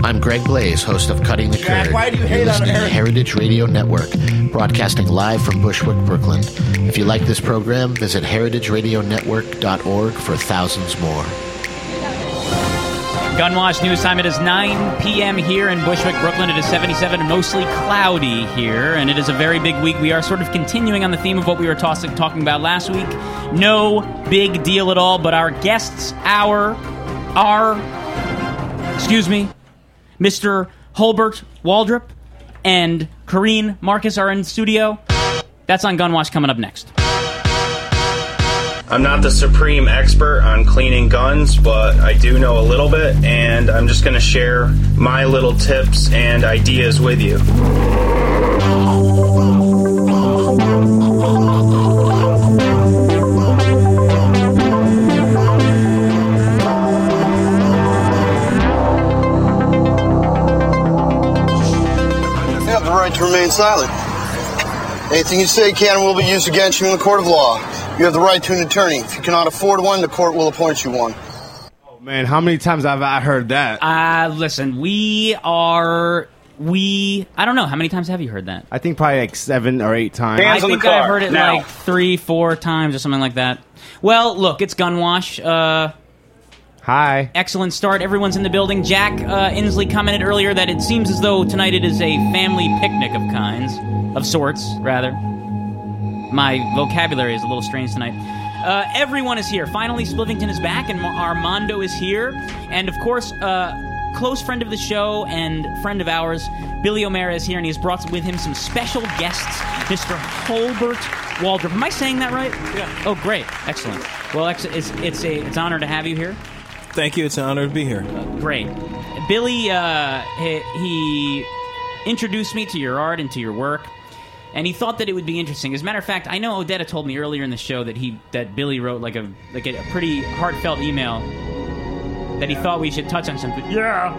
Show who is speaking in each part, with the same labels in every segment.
Speaker 1: I'm Greg Blaze, host of Cutting the Curd.
Speaker 2: Why do you hate
Speaker 1: You're listening
Speaker 2: on
Speaker 1: to Heritage Radio Network, broadcasting live from Bushwick, Brooklyn. If you like this program, visit heritageradionetwork.org for thousands more.
Speaker 3: Gunwash News Time. It is 9 p.m. here in Bushwick, Brooklyn. It is 77 and mostly cloudy here, and it is a very big week. We are sort of continuing on the theme of what we were talking about last week. No big deal at all, but our guests are Mr. Holbert Waldrop and Corrine Marcus are in studio. That's on Gunwash coming up next.
Speaker 4: I'm not the supreme expert on cleaning guns, but I do know a little bit, and I'm just going to share my little tips and ideas with you.
Speaker 5: You have the right to remain silent. Anything you say can and will be used against you in the court of law. You have the right to an attorney. If you cannot afford one, the court will appoint you one.
Speaker 6: Oh, man, how many times have I heard that?
Speaker 3: Listen, I don't know. How many times have you heard that?
Speaker 6: I think probably like 7 or 8 times.
Speaker 4: Hands
Speaker 3: I
Speaker 4: on the
Speaker 3: think
Speaker 4: car,
Speaker 3: I've heard it
Speaker 4: now.
Speaker 3: like 3-4 times or something like that. Well, look, it's Gunwash.
Speaker 6: Hi.
Speaker 3: Excellent start. Everyone's in the building. Jack Inslee commented earlier that it seems as though tonight it is a family picnic of sorts, rather. My vocabulary is a little strange tonight. Everyone is here. Finally, Splivington is back, and Armando is here. And, of course, close friend of the show and friend of ours, Billy O'Meara is here, and he has brought with him some special guests, Mr. Holbert Waldrop. Am I saying that right?
Speaker 7: Yeah.
Speaker 3: Oh, great. Excellent. Well, it's an honor to have you here.
Speaker 7: Thank you. It's an honor to be here.
Speaker 3: Great. Billy, he introduced me to your art and to your work, and he thought that it would be interesting. As a matter of fact, I know Odetta told me earlier in the show that Billy wrote like a pretty heartfelt email that he thought we should touch on something. Yeah.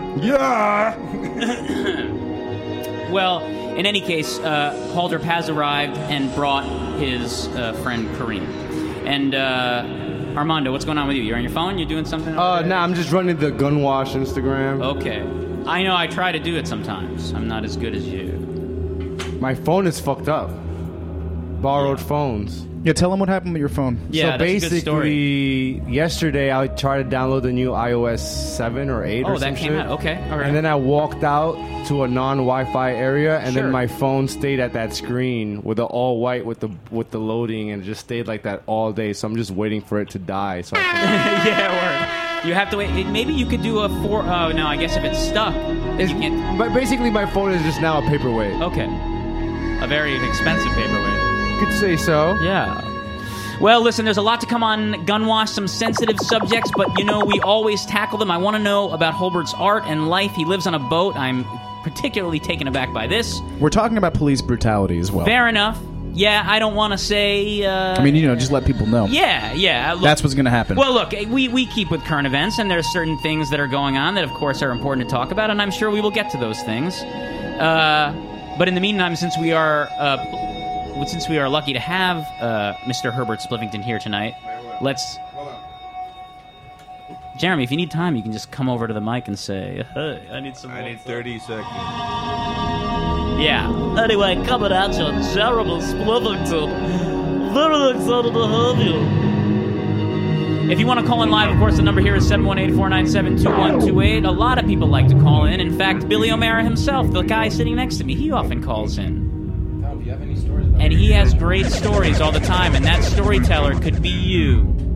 Speaker 3: Well, in any case, Waldrop has arrived and brought his friend Kareem. And Armando, what's going on with you? You're on your phone? You're doing something?
Speaker 6: I'm just running the Gunwash Instagram.
Speaker 3: Okay. I know I try to do it sometimes. I'm not as good as you.
Speaker 6: My phone is fucked up. Borrowed phones.
Speaker 2: Yeah, tell them what happened with your phone.
Speaker 3: Yeah,
Speaker 6: so
Speaker 3: that's a good story.
Speaker 6: basically, yesterday I tried to download the new iOS 7 or 8 or some
Speaker 3: Oh, that came
Speaker 6: shit.
Speaker 3: out. Okay, all right.
Speaker 6: And then I walked out to a non-Wi-Fi area, and
Speaker 3: Sure.
Speaker 6: then my phone stayed at that screen with the all white with the loading, and it just stayed like that all day. So I'm just waiting for it to die. So I can
Speaker 3: Yeah, word. You have to wait. Maybe you could do a 4... Oh, no, I guess if it's stuck, then you can't...
Speaker 6: But basically, my phone is just now a paperweight.
Speaker 3: Okay. A very expensive paperweight.
Speaker 6: You could say so.
Speaker 3: Yeah. Well, listen, there's a lot to come on Gunwash, some sensitive subjects, but, we always tackle them. I want to know about Holbert's art and life. He lives on a boat. I'm particularly taken aback by this.
Speaker 2: We're talking about police brutality as well.
Speaker 3: Fair enough. Yeah, I don't want to say...
Speaker 2: just let people know.
Speaker 3: Yeah. Look,
Speaker 2: That's what's going to happen.
Speaker 3: Well, look, we keep with current events, and there's certain things that are going on that, of course, are important to talk about, and I'm sure we will get to those things. But in the meantime, since we are lucky to have Mr. Herbert Splivington here tonight, let's... Jeremy, if you need time, you can just come over to the mic and say, "Hey, I need
Speaker 7: 30 seconds.
Speaker 3: Yeah. Anyway, coming at you, Jeremy Splivington. Very excited to have you. If you want to call in live, of course, the number here is 718-497-2128. A lot of people like to call in. In fact, Billy O'Meara himself, the guy sitting next to me, he often calls in.
Speaker 7: Tom, do you have any stories about
Speaker 3: And he has great stories all the time, and that storyteller could be you.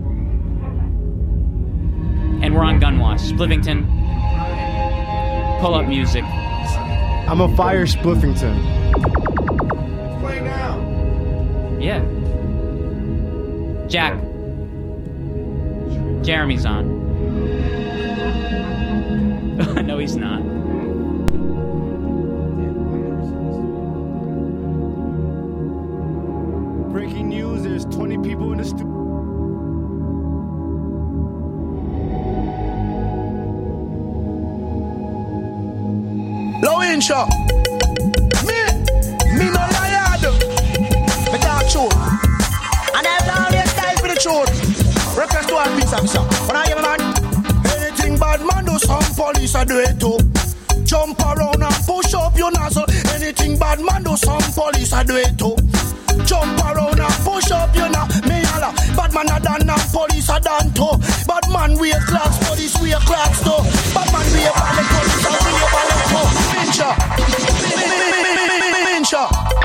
Speaker 3: And we're on Gunwash. Splivington, pull up music.
Speaker 6: I'm a fire Spliffington.
Speaker 7: Play now.
Speaker 3: Yeah. Jack. Jeremy's on. No, he's not.
Speaker 6: Breaking news, there's 20 people in the studio.
Speaker 5: Low in shot. Me no liar. Me talk truth. And I always die for the truth. Request to all peace officer. When I hear man, anything bad man do, some police I do it too.
Speaker 8: Jump around and push up your nozzle. Anything bad man do, some police I do it too. Jump around and push up your nozzle. Me holla, bad man a done and police a done too. Bad man wear clocks, police wear clocks too. Bad man wear ballet, police a wear ballet too. Pincha, pincha.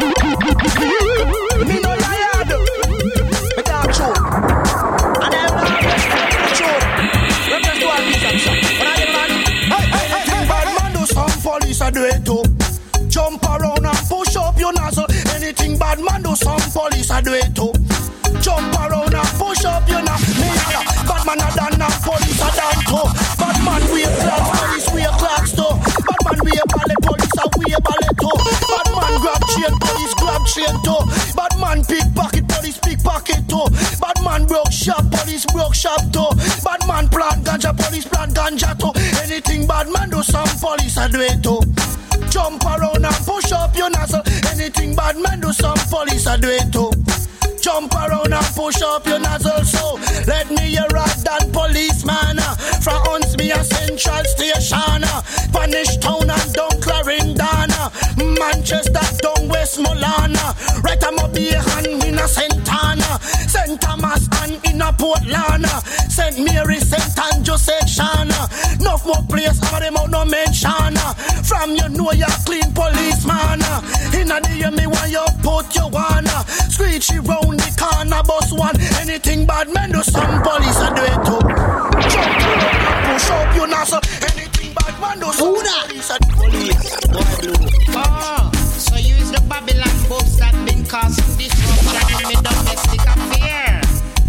Speaker 8: Me no liar, me talk true. And I'm not true. Represent to all these actions. But I get man, anything bad man do, some police a do it too. Jump around and push up your nozzle. Anything bad man do, some police a do it too. Jump around and push up your nozzle. Me holla, bad man a done and police a done too. Bad man wear clocks, police wear clocks too. Bad man wear ballet, police a wear ballet too. Bad man grab chain, police grab chain too. Bad man pickpocket, police pickpocket too. Bad man broke shop, police broke shop too. Bad man plant ganja, police plant ganja too. Anything bad man do, some police a do it too. Jump around and push up your nozzle. Anything bad man do, some police a do it too. Jump around and push up your nozzle. So let me hear rock that policeman from Huntsby and Central Station, Spanish Town and down Clarendon, Manchester down Westmoreland. Right I'm up here and in a Santana, St. Thomas and in a Portland, St. Mary, St. Andrew section. Enough more place, all them out no mention. From you know you're clean policeman. In a day me want you put your one. Screechy round the corner bus one. Anything bad man do, some police a do it too. Jump around and push up your nozzle. Anything bad man do, some police a do it. Police, boy blue.
Speaker 9: Oh, so you is the Babylon books that been causing disruption in the domestic affair.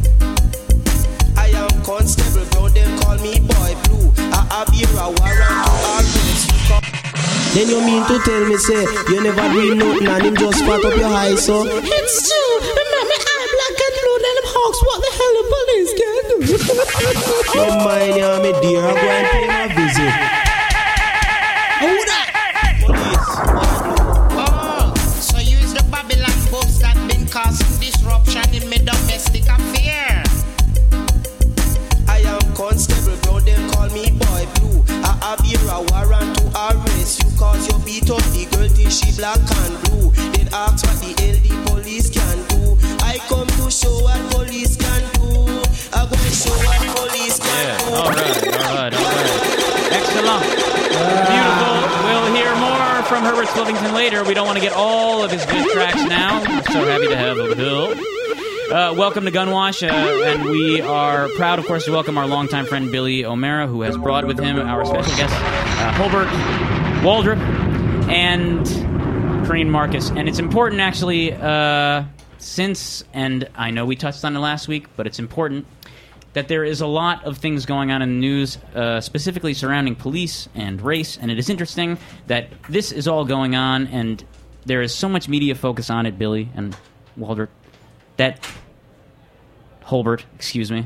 Speaker 10: I am constable, bro, they call me boy blue. I have here a warrant to arrest you. Then you mean to tell me, say, you never do nothing and him just fat up your high, so?
Speaker 9: It's true. Remember, I'm black and blue, and them hawks, what the hell the police can do?
Speaker 10: Don't mind you, me dear, I'm going to pay my visit.
Speaker 9: Who that? Police. Oh, so you is the Babylon books that been causing disruption in my domestic affair.
Speaker 10: I am constable, bro, they call me boy blue. I have here a warrant to arrest you, cause you beat up the girl till she black and blue. Then ask what the hell the police can do. I come to show what police can do. I'm going to show what police can do.
Speaker 3: Alright. Excellent. Beautiful. We'll hear more from Herbert Splivington later. We don't want to get all of his good tracks now. We're so happy to have him. Welcome to Gunwash, and we are proud, of course, to welcome our longtime friend Billy O'Meara, who has brought with him our special guest, Holbert Waldrop, and Corinne Marcus. And it's important, actually, since, and I know we touched on it last week, but it's important that there is a lot of things going on in the news, specifically surrounding police and race, and it is interesting that this is all going on, and there is so much media focus on it, Billy and Waldrop, that Holbert, excuse me,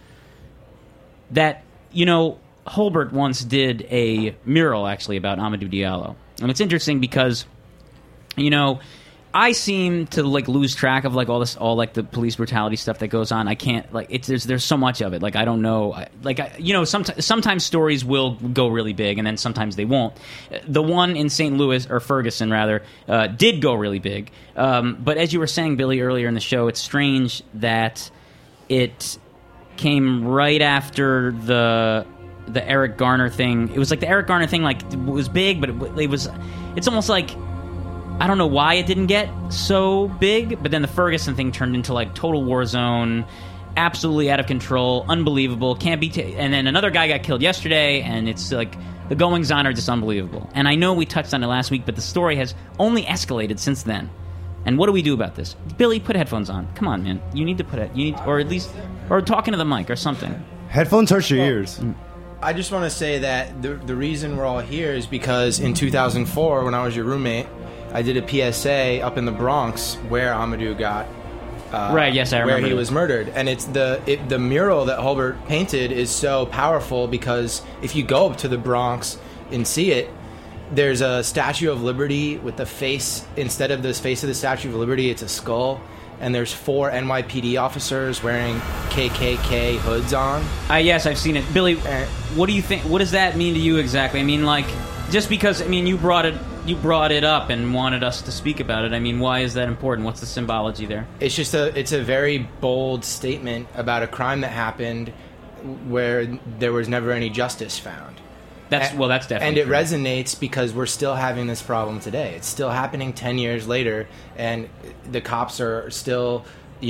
Speaker 3: that, you know, Holbert once did a mural, actually, about Amadou Diallo. And it's interesting because, you know, I seem to, like, lose track of, like, all the police brutality stuff that goes on. I can't, like, there's so much of it. Like, I don't know. Sometimes stories will go really big, and then sometimes they won't. The one in St. Louis, or Ferguson, rather, did go really big. But as you were saying, Billy, earlier in the show, it's strange that it came right after the Eric Garner thing. It was like the Eric Garner thing, like, was big, but it's almost like, I don't know why it didn't get so big, but then the Ferguson thing turned into, like, total war zone, absolutely out of control, unbelievable, can't be and then another guy got killed yesterday, and it's like the goings-on are just unbelievable. And I know we touched on it last week, but the story has only escalated since then. And what do we do about this? Billy, put headphones on. Come on, man. You need to put it. Or at least, or talking to the mic or something.
Speaker 11: Headphones hurt your ears.
Speaker 12: I just want to say that the reason we're all here is because in 2004, when I was your roommate, I did a PSA up in the Bronx where Amadou got
Speaker 3: right. Yes, I remember
Speaker 12: where he was murdered, and it's the mural that Holbert painted is so powerful because if you go up to the Bronx and see it, there's a Statue of Liberty with the face, instead of the face of the Statue of Liberty, it's a skull, and there's 4 NYPD officers wearing KKK hoods on.
Speaker 3: Yes, I've seen it. Billy, what do you think? What does that mean to you exactly? I mean, like, Just because, I mean, you brought it up and wanted us to speak about it. I mean, why is that important? What's the symbology there?
Speaker 12: It's just it's a very bold statement about a crime that happened where there was never any justice found.
Speaker 3: That's definitely
Speaker 12: and it
Speaker 3: true.
Speaker 12: resonates because we're still having this problem today. It's still happening 10 years later, and the cops are still,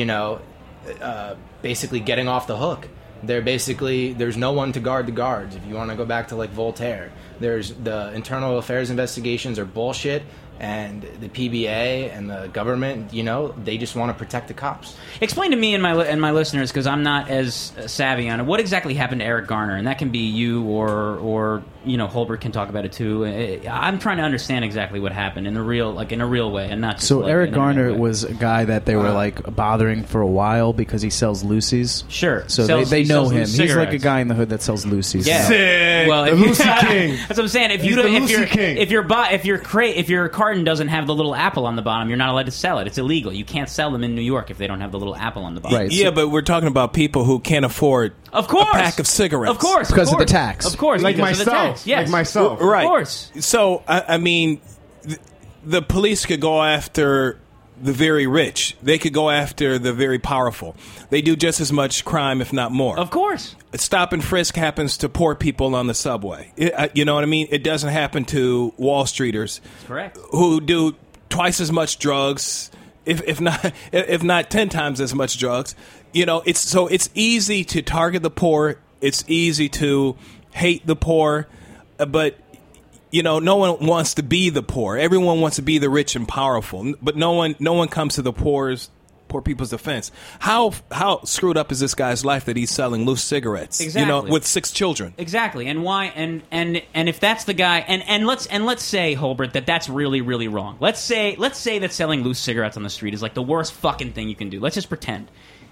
Speaker 12: basically getting off the hook. There's no one to guard the guards. If you want to go back to like Voltaire, there's the internal affairs investigations are bullshit, and the PBA and the government, they just want to protect the cops.
Speaker 3: Explain to me and my listeners, because I'm not as savvy on it, what exactly happened to Eric Garner, and that can be you or Holbert can talk about it too. I'm trying to understand exactly what happened in a real way, and not just
Speaker 2: So
Speaker 3: like
Speaker 2: Eric
Speaker 3: in
Speaker 2: Garner was a guy that they were bothering for a while because he sells Lucy's.
Speaker 3: Sure.
Speaker 2: So they
Speaker 3: he
Speaker 2: know
Speaker 3: sells
Speaker 2: him.
Speaker 3: loose
Speaker 2: He's like a
Speaker 3: cigarettes.
Speaker 2: guy in the hood that sells Lucy's.
Speaker 3: Yeah.
Speaker 6: Sick.
Speaker 3: Well,
Speaker 6: The Lucy King.
Speaker 3: That's what I'm saying. If your carton doesn't have the little apple on the bottom, you're not allowed to sell it. It's illegal. You can't sell them in New York if they don't have the little apple on the bottom.
Speaker 2: Right.
Speaker 11: Yeah, but we're talking about people who can't afford
Speaker 3: Of course.
Speaker 11: a pack of cigarettes.
Speaker 3: Of course.
Speaker 2: Because of the tax.
Speaker 3: Of course.
Speaker 6: Like
Speaker 3: because of the
Speaker 6: myself.
Speaker 3: tax. Yes.
Speaker 6: Like myself.
Speaker 11: Right.
Speaker 3: Of course.
Speaker 11: So, I mean, the police could go after the very rich. They could go after the very powerful. They do just as much crime, if not more.
Speaker 3: Of course.
Speaker 11: Stop and frisk happens to poor people on the subway. You know what I mean? It doesn't happen to Wall Streeters.
Speaker 3: Correct.
Speaker 11: Who do twice as much drugs, if not 10 times as much drugs. It's easy to target the poor. It's easy to hate the poor, but no one wants to be the poor. Everyone wants to be the rich and powerful, but no one comes to the poor people's defense. How screwed up is this guy's life that he's selling loose cigarettes?
Speaker 3: Exactly.
Speaker 11: With 6 children.
Speaker 3: Exactly. And why? And if that's the guy, and let's say, Holbert, that's really, really wrong. Let's say that selling loose cigarettes on the street is like the worst fucking thing you can do. Let's just pretend.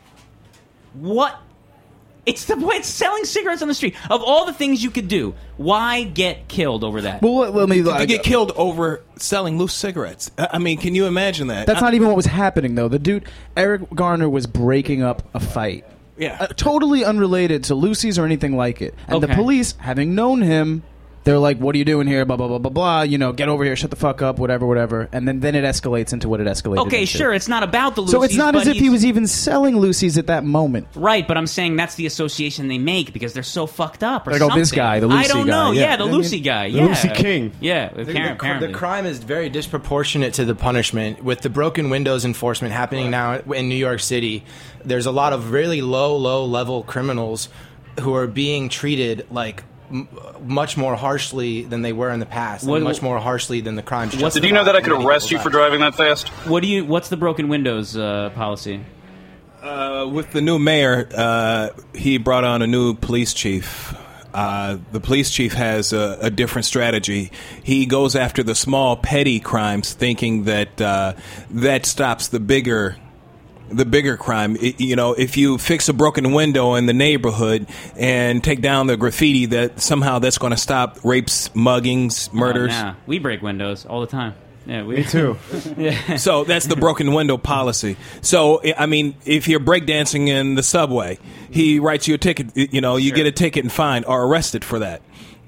Speaker 3: What? It's selling cigarettes on the street. Of all the things you could do, why get killed over that?
Speaker 2: Well, let me.
Speaker 11: To get killed over selling loose cigarettes. I mean, can you imagine that?
Speaker 2: That's not even what was happening, though. The dude, Eric Garner, was breaking up a fight.
Speaker 11: Yeah.
Speaker 2: Totally unrelated to Lucy's or anything like it. And the
Speaker 3: Okay.
Speaker 2: police, having known him, they're like, what are you doing here? Blah, blah, blah, blah, blah. Get over here, shut the fuck up, whatever. And then it escalates into what it escalated
Speaker 3: Okay,
Speaker 2: into.
Speaker 3: sure, it's not about the Lucy's.
Speaker 2: So it's not as
Speaker 3: but
Speaker 2: if he was even selling Lucy's at that moment.
Speaker 3: Right, but I'm saying that's the association they make because they're so fucked up or
Speaker 2: Like, oh,
Speaker 3: something.
Speaker 2: this guy, the Lucy
Speaker 3: I don't know.
Speaker 2: guy,
Speaker 3: Yeah,
Speaker 2: yeah.
Speaker 3: the
Speaker 2: I mean,
Speaker 3: Lucy guy.
Speaker 6: the
Speaker 3: Yeah.
Speaker 6: Lucy King.
Speaker 3: Yeah,
Speaker 12: The
Speaker 3: apparently.
Speaker 12: crime is very disproportionate to the punishment. With the broken windows enforcement happening now in New York City, there's a lot of really low level criminals who are being treated like much more harshly than they were in the past, and much more harshly than the crimes.
Speaker 13: Did you know that I could arrest you for driving that fast?
Speaker 3: What's the broken windows policy?
Speaker 11: With the new mayor, he brought on a new police chief. The police chief has a different strategy. He goes after the small, petty crimes, thinking that that stops the bigger crime. If you fix a broken window in the neighborhood and take down the graffiti, that's going to stop rapes, muggings, murders.
Speaker 3: Oh, nah. We break windows all the time. Yeah,
Speaker 6: Me too.
Speaker 3: Yeah.
Speaker 11: So that's the broken window policy. So, I mean, if you're breakdancing in the subway, he writes you a ticket, you get a ticket and fined or arrested for that.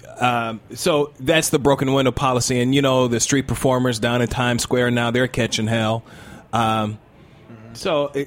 Speaker 11: So that's the broken window policy. And, the street performers down in Times Square now, they're catching hell. So,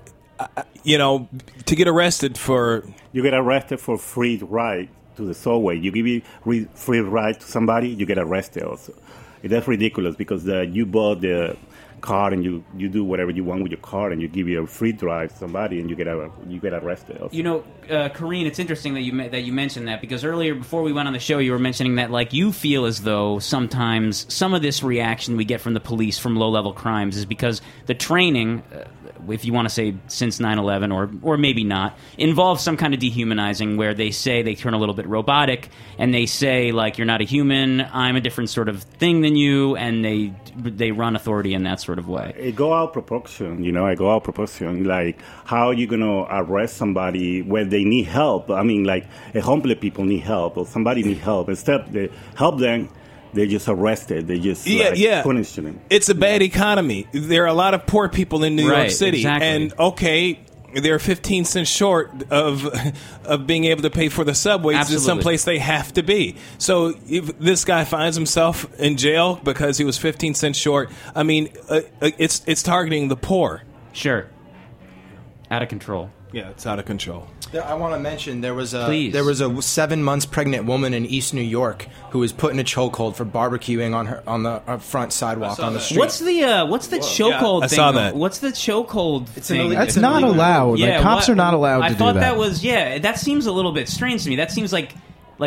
Speaker 11: to get arrested for...
Speaker 14: You get arrested for free ride to the subway. You give free ride to somebody, you get arrested also. That's ridiculous because you bought the car and you do whatever you want with your car and you give you a free drive to somebody and you get arrested also.
Speaker 3: Karine, it's interesting that you mentioned that because earlier, before we went on the show, you were mentioning that like you feel as though sometimes some of this reaction we get from the police from low-level crimes is because the training, if you want to say since 9/11 or maybe not, involves some kind of dehumanizing where they say they turn a little bit robotic and they say like you're not a human, I'm a different sort of thing than you, and they run authority in that sort of way.
Speaker 14: It go out proportion, like how you gonna arrest somebody when they need help? I mean, like homeless people need help or somebody need help. Instead they help them, they just arrested. They just punish them.
Speaker 11: It's a bad economy. There are a lot of poor people in New York City.
Speaker 3: Exactly.
Speaker 11: And, okay, they're 15 cents short of being able to pay for the subways to
Speaker 3: Absolutely.
Speaker 11: someplace they have to be. So if this guy finds himself in jail because he was 15 cents short, I mean, it's targeting the poor.
Speaker 3: Sure. Out of control.
Speaker 11: Yeah, it's out of control.
Speaker 12: I want to mention there was
Speaker 3: Please.
Speaker 12: a 7 months pregnant woman in East New York who was put in a chokehold for barbecuing on the front sidewalk on the street.
Speaker 3: What's the chokehold
Speaker 11: Yeah, I
Speaker 3: thing?
Speaker 11: saw that.
Speaker 3: What's the chokehold thing?
Speaker 2: That's not allowed. Like, cops are not allowed to do that.
Speaker 3: I thought that was that seems a little bit strange to me. That seems like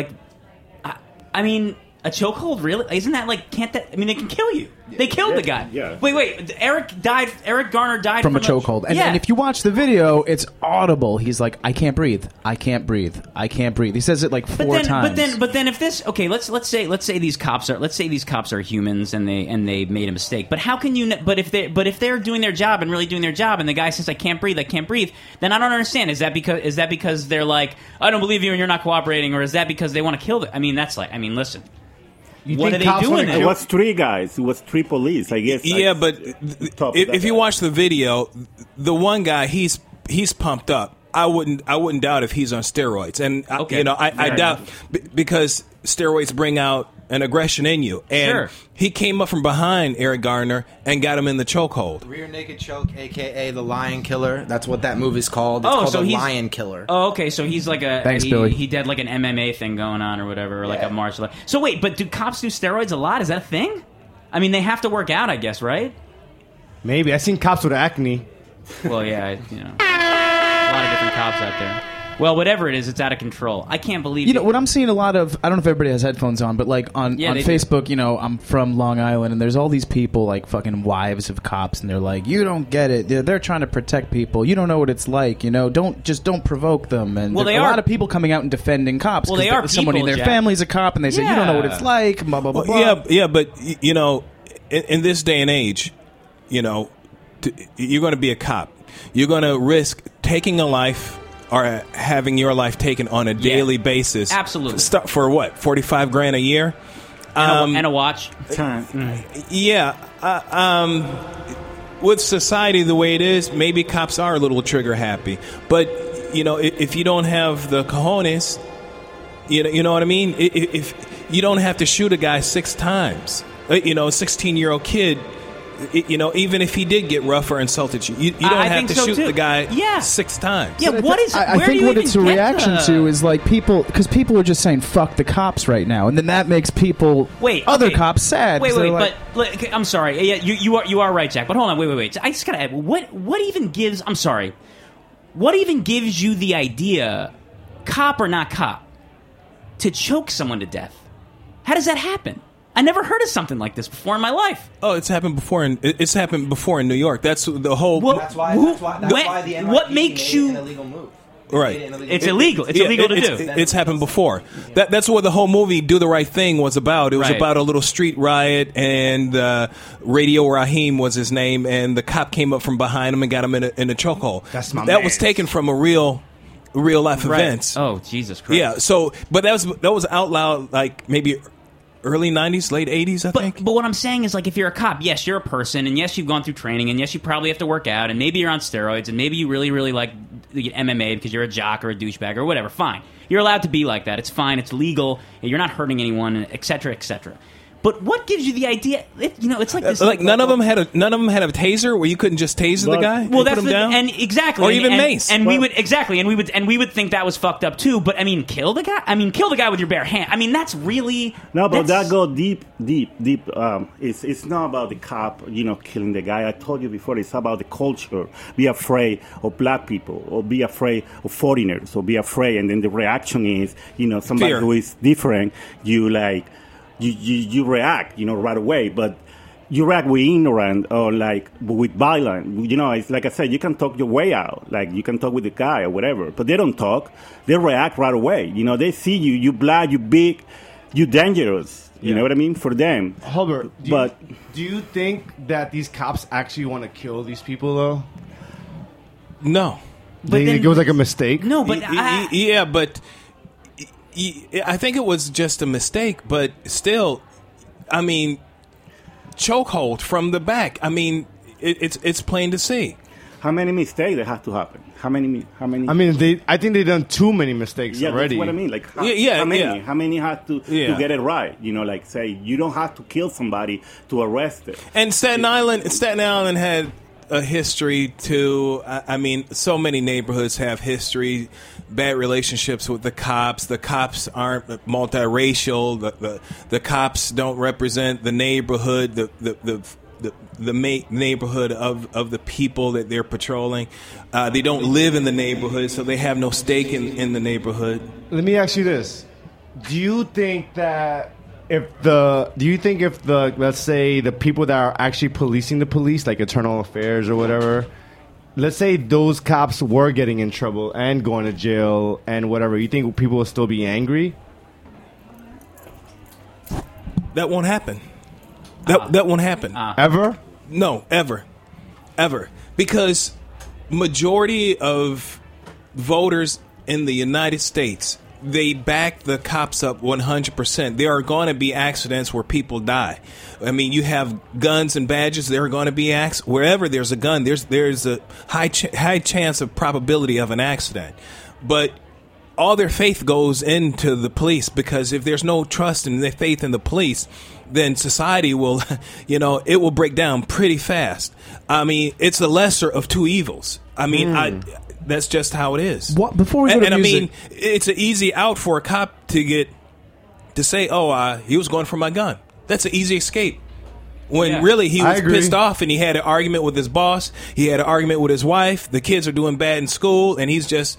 Speaker 3: I mean, a chokehold really isn't that like can't that? I mean, they can kill you. They killed the guy.
Speaker 14: Yeah.
Speaker 3: Wait. Eric Garner died
Speaker 2: from a chokehold. And if you watch the video, it's audible. He's like, I can't breathe. I can't breathe. I can't breathe. He says it like four times.
Speaker 3: But then if this let's say these cops are humans and they made a mistake. But how can you? But if they're doing their job and really doing their job, and the guy says I can't breathe, then I don't understand. Is that because they're like, I don't believe you and you're not cooperating, or is that because they want to kill the? I mean, listen. What are they doing?
Speaker 14: It was 3 guys. It was 3 police, I guess.
Speaker 11: Yeah, but if you watch the video, the one guy he's pumped up. I wouldn't doubt if he's on steroids, and I doubt because steroids bring out an aggression in you, and he came up from behind Eric Garner and got him in the chokehold.
Speaker 12: Rear naked choke, a.k.a. the Lion Killer. That's what that move is called. It's called the Lion Killer.
Speaker 3: Oh, okay. So he's like he did like an MMA thing going on or whatever, or like a martial art. So wait, but do cops do steroids a lot? Is that a thing? I mean, they have to work out, I guess, right?
Speaker 6: Maybe. I've seen cops with acne.
Speaker 3: Well, yeah, a lot of different cops out there. Well, whatever it is, it's out of control. I can't believe
Speaker 2: what I'm seeing a lot of. I don't know if everybody has headphones on, but like on Facebook, I'm from Long Island, and there's all these people like fucking wives of cops, and they're like, you don't get it. They're trying to protect people. You don't know what it's like. Don't provoke them. And
Speaker 3: well,
Speaker 2: a lot of people coming out and defending cops.
Speaker 3: Well, they are
Speaker 2: somebody in their family's a cop, and they say you don't know what it's like. Blah blah blah.
Speaker 11: Well, yeah, but in this day and age, you're going to be a cop. You're going to risk taking a life or having your life taken on a daily basis.
Speaker 3: Absolutely.
Speaker 11: For what? $45,000 a year?
Speaker 3: And a watch.
Speaker 11: Yeah. With society the way it is, maybe cops are a little trigger happy. But, if you don't have the cojones, you know what I mean? If you don't have to shoot a guy 6 times, a 16-year-old kid, even if he did get rough or insulted you don't have to shoot the guy 6 times.
Speaker 3: Yeah,
Speaker 2: I think what it's a reaction to is like because people are just saying fuck the cops right now, and then that makes other cops sad.
Speaker 3: But I'm sorry. Yeah, you are right, Jack. But hold on, wait. I just gotta add, what even gives? I'm sorry. What even gives you the idea, cop or not cop, to choke someone to death? How does that happen? I never heard of something like this before in my life.
Speaker 11: Oh, it's happened before in New York. That's the whole.
Speaker 12: Well, that's why the NYPD
Speaker 3: what makes you
Speaker 12: an illegal move.
Speaker 11: Right.
Speaker 3: It's illegal. It's illegal to do.
Speaker 11: It's happened before. That's what the whole movie "Do the Right Thing" was about. It was about a little street riot, and Radio Raheem was his name, and the cop came up from behind him and got him in a chokehold. That was taken from a real life events.
Speaker 3: Oh, Jesus Christ.
Speaker 11: Yeah. So, but that was out loud, like maybe early 90s, late 80s, I think.
Speaker 3: But what I'm saying is, like, if you're a cop, yes, you're a person, and yes, you've gone through training, and yes, you probably have to work out, and maybe you're on steroids, and maybe you really, really like MMA because you're a jock or a douchebag or whatever. Fine. You're allowed to be like that. It's fine. It's legal. You're not hurting anyone, et cetera, et cetera. But what gives you the idea? It's like this.
Speaker 11: Like none of them had a taser where you couldn't just tase the guy.
Speaker 3: Well, that's
Speaker 11: put him down?
Speaker 3: and exactly,
Speaker 11: or even mace.
Speaker 3: And we would think that was fucked up too. But I mean, kill the guy. I mean, kill the guy with your bare hand. I mean, that's really
Speaker 14: but that go deep. It's not about the cop, killing the guy. I told you before. It's about the culture. Be afraid of black people, or be afraid of foreigners, or be afraid, and then the reaction is, somebody
Speaker 11: Fear.
Speaker 14: who is different. You like. You react, right away, but you react with ignorant or with violence. It's like I said, you can talk your way out. Like you can talk with the guy or whatever, but they don't talk. They react right away. They see you black, you big, you dangerous. You know what I mean? For them.
Speaker 6: Hubbard, do you think that these cops actually want to kill these people though?
Speaker 11: No.
Speaker 6: It was like a mistake?
Speaker 3: No, but
Speaker 11: but I think it was just a mistake, but still, I mean, chokehold from the back. I mean, it's plain to see.
Speaker 14: How many mistakes they have to happen? how many?
Speaker 6: I mean, I think they've done too many mistakes already.
Speaker 14: That's what I mean. Like, how many? How many have to get it right? You know, like say you don't have to kill somebody to arrest it.
Speaker 11: And Staten Island had a history too. I mean, so many neighborhoods have history, bad relationships with the cops. The cops aren't multiracial. The cops don't represent the neighborhood. The neighborhood of the people that they're patrolling. They don't live in the neighborhood, so they have no stake in the neighborhood.
Speaker 6: Let me ask you this: do you think if let's say the people that are actually policing the police, like Internal Affairs or whatever, let's say those cops were getting in trouble and going to jail and whatever, you think people will still be angry?
Speaker 11: That won't happen. That won't happen.
Speaker 6: Ever?
Speaker 11: No, ever. Because majority of voters in the United States, they back the cops up 100%. There are going to be accidents where people die. I mean, you have guns and badges. There are going to be accidents. Wherever there's a gun, there's a high chance of probability of an accident. But all their faith goes into the police, because if there's no trust and faith in the police, then society will, it will break down pretty fast. I mean, it's the lesser of two evils. I mean, that's just how it is.
Speaker 2: Before we go to music,
Speaker 11: I mean, it's an easy out for a cop to say, he was going for my gun. That's an easy escape. When really he was pissed off and he had an argument with his boss. He had an argument with his wife. The kids are doing bad in school, and he's just,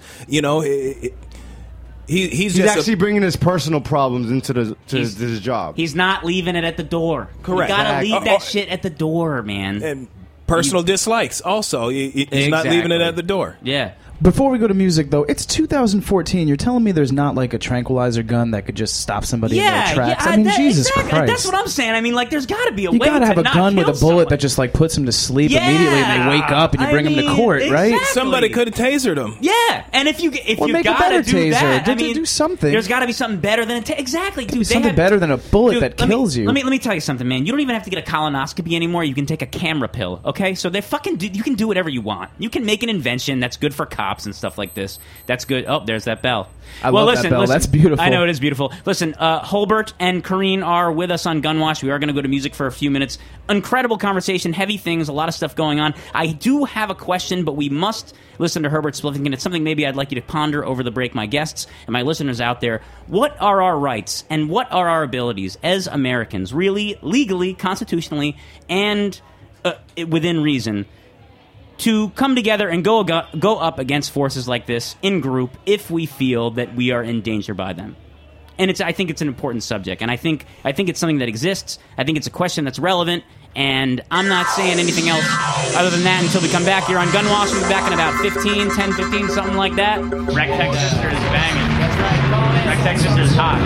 Speaker 11: He's
Speaker 6: actually bringing his personal problems into his job.
Speaker 3: He's not leaving it at the door.
Speaker 11: Correct.
Speaker 3: You gotta leave that shit at the door, man.
Speaker 11: And personal dislikes also. He's not leaving it at the door.
Speaker 3: Yeah.
Speaker 2: Before we go to music, though, it's 2014. You're telling me there's not like a tranquilizer gun that could just stop somebody in their tracks? I mean, Jesus Christ.
Speaker 3: That's what I'm saying. I mean, like, there's got to be a way to
Speaker 2: You got to have a gun with a bullet
Speaker 3: someone.
Speaker 2: that just like puts them to sleep immediately, and they wake up, and you bring them to court, right?
Speaker 11: Somebody could have tasered him.
Speaker 3: Yeah, and if you
Speaker 2: make a
Speaker 3: got
Speaker 2: better
Speaker 3: to do
Speaker 2: taser.
Speaker 3: that, I mean,
Speaker 2: do something.
Speaker 3: There's got to be something better than a taser. Exactly, dude.
Speaker 2: Something better than a bullet that kills you.
Speaker 3: Let me tell you something, man. You don't even have to get a colonoscopy anymore. You can take a camera pill. Okay, so they you can do whatever you want. You can make an invention that's good for cops and stuff like this. That's good. Oh, there's that bell.
Speaker 2: I love that bell. That's beautiful.
Speaker 3: I know, it is beautiful. Listen, Holbert and Kareen are with us on Gunwash. We are going to go to music for a few minutes. Incredible conversation, heavy things, a lot of stuff going on. I do have a question, but we must listen to Herbert Spliffington. It's something maybe I'd like you to ponder over the break, my guests and my listeners out there. What are our rights and what are our abilities as Americans, really, legally, constitutionally, and within reason, to come together and go up against forces like this in group if we feel that we are in danger by them? And I think it's an important subject, and I think it's something that exists. I think it's a question that's relevant, and I'm not saying anything else other than that until we come back here on Gunwash. We'll be back in about 10, 15, something like that. Rec Tech Sister is banging. That's right. Rec Tech Sister is hot.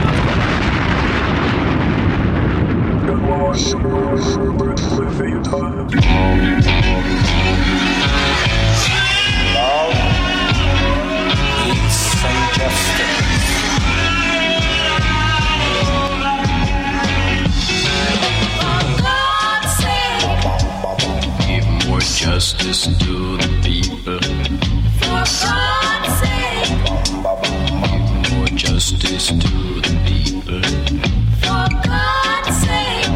Speaker 8: Love, peace, and justice.
Speaker 15: Give more justice to the people. For God's sake. Give more justice to the people. For God's sake.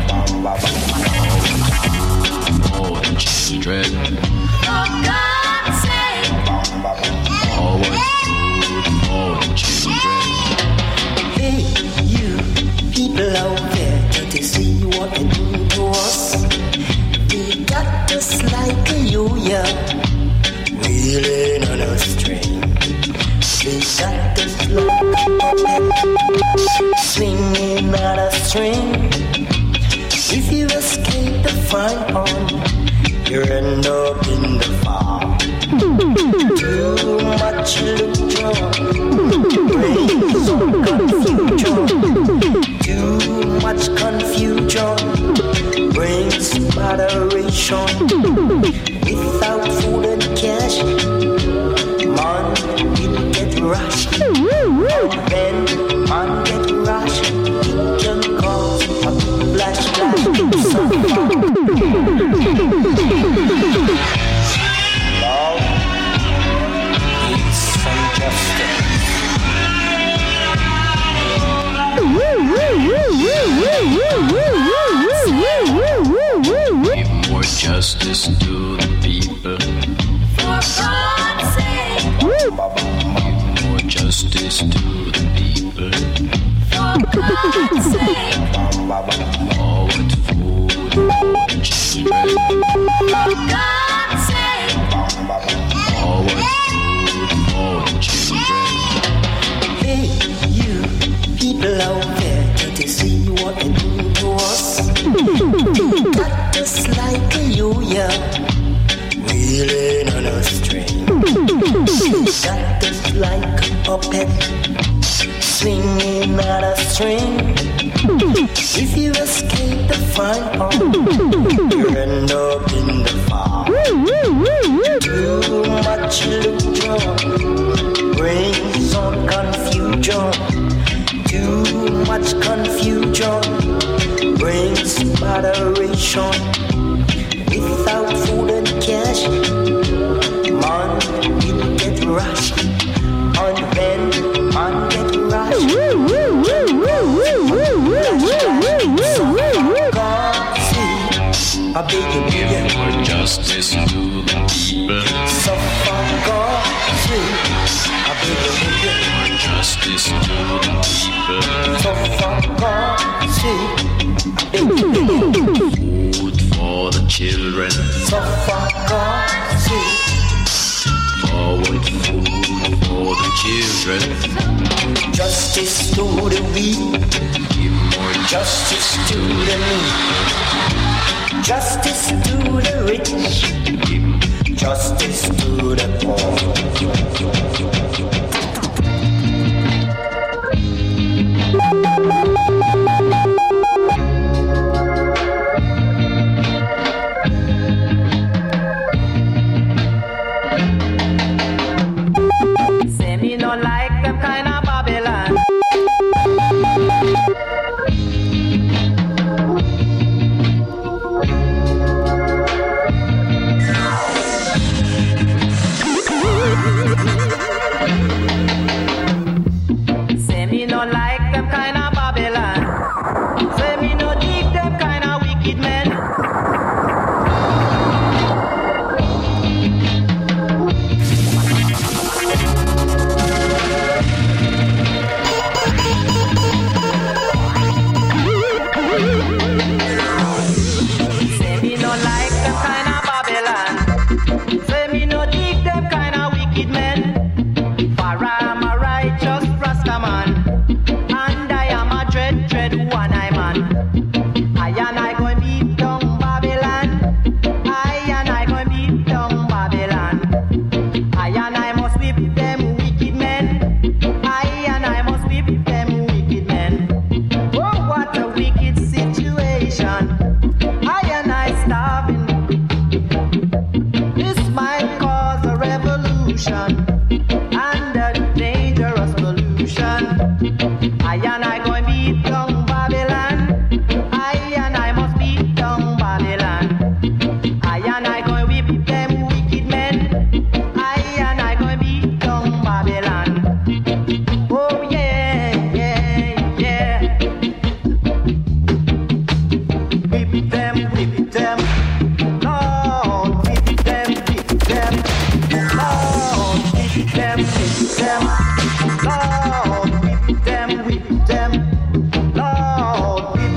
Speaker 15: More children. For God's sake. More food, more children.
Speaker 8: Hey, you people out there, can't you see what they do to us? They got us like a yo-yo, wheeling on a string. They got us like swinging on a string. If you escape the fine pond, you end up in the farm. Too much illusion brings on confusion. Too much confusion brings moderation. Without food and cash, man will get rushed. Then man get rushed, it can cause a flash. Love,
Speaker 15: justice to the people. For God's sake. Give more justice to the people. For God's sake. Forward food for the children. For God's sake. Forward food for the children.
Speaker 8: Hey, you people out there, can't you see what they do to us? Got us like a yo-yo, wheeling on a string. Got us like a puppet, swinging on a string. If you escape the front part, you end up in the far. Too much illusion brings on confusion. Too much confusion brings moderation. Without food and cash, man will get rushed. And then man get rushed. I beg you,
Speaker 15: give more justice to the people.
Speaker 8: Suffer God, I beg you,
Speaker 15: give more justice to the people.
Speaker 8: Suffer God,
Speaker 15: food for the children.
Speaker 8: Suffer God,
Speaker 15: forward food for the children.
Speaker 8: Justice to the weak.
Speaker 15: Give more
Speaker 8: justice to the meek. Justice to the rich. Justice to the poor.
Speaker 16: Say me no like them kind of Babylon. Say me no like them kind of Babylon. Say me no dig them kind of wicked men. Say me no like them kind of Babylon. Say me no dig them kind of wicked men. For I'm a righteous Rasta man, and I am a dread one-eye man. I and I going beat down Babylon. I and I going beat down Babylon. I and I must whip them wicked men. I and I must whip them wicked men. Oh, what a wicked situation. I and I starving. This might cause a revolution and a dangerous pollution. I and I going beat down Babylon. I and I must beat down Babylon. I and I going whip them wicked men. I and I going beat down Babylon. Oh yeah, yeah, yeah. Whip them, Lord, whip them, Lord, whip them, Lord, whip them, Lord, whip.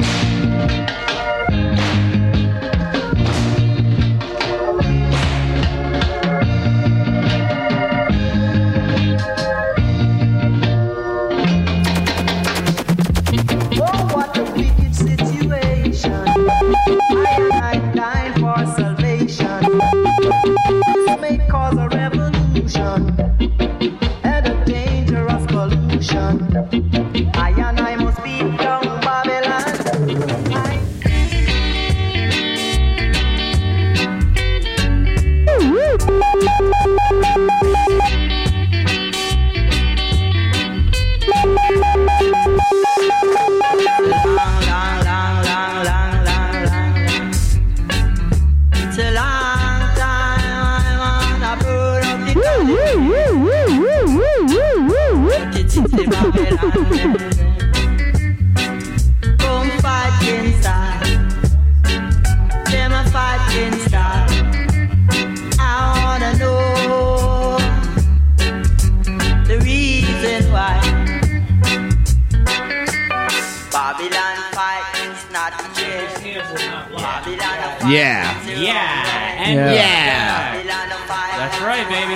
Speaker 16: Oh, what a wicked situation. I died for salvation. This may cause a revolution and a dangerous pollution. I and I must beat down Babylon. It's a long time I wanna burn up the it's the Babylon. Come fight inside. Them a fight inside.
Speaker 2: Yeah.
Speaker 3: Yeah. And
Speaker 2: Yeah.
Speaker 3: That's right, baby.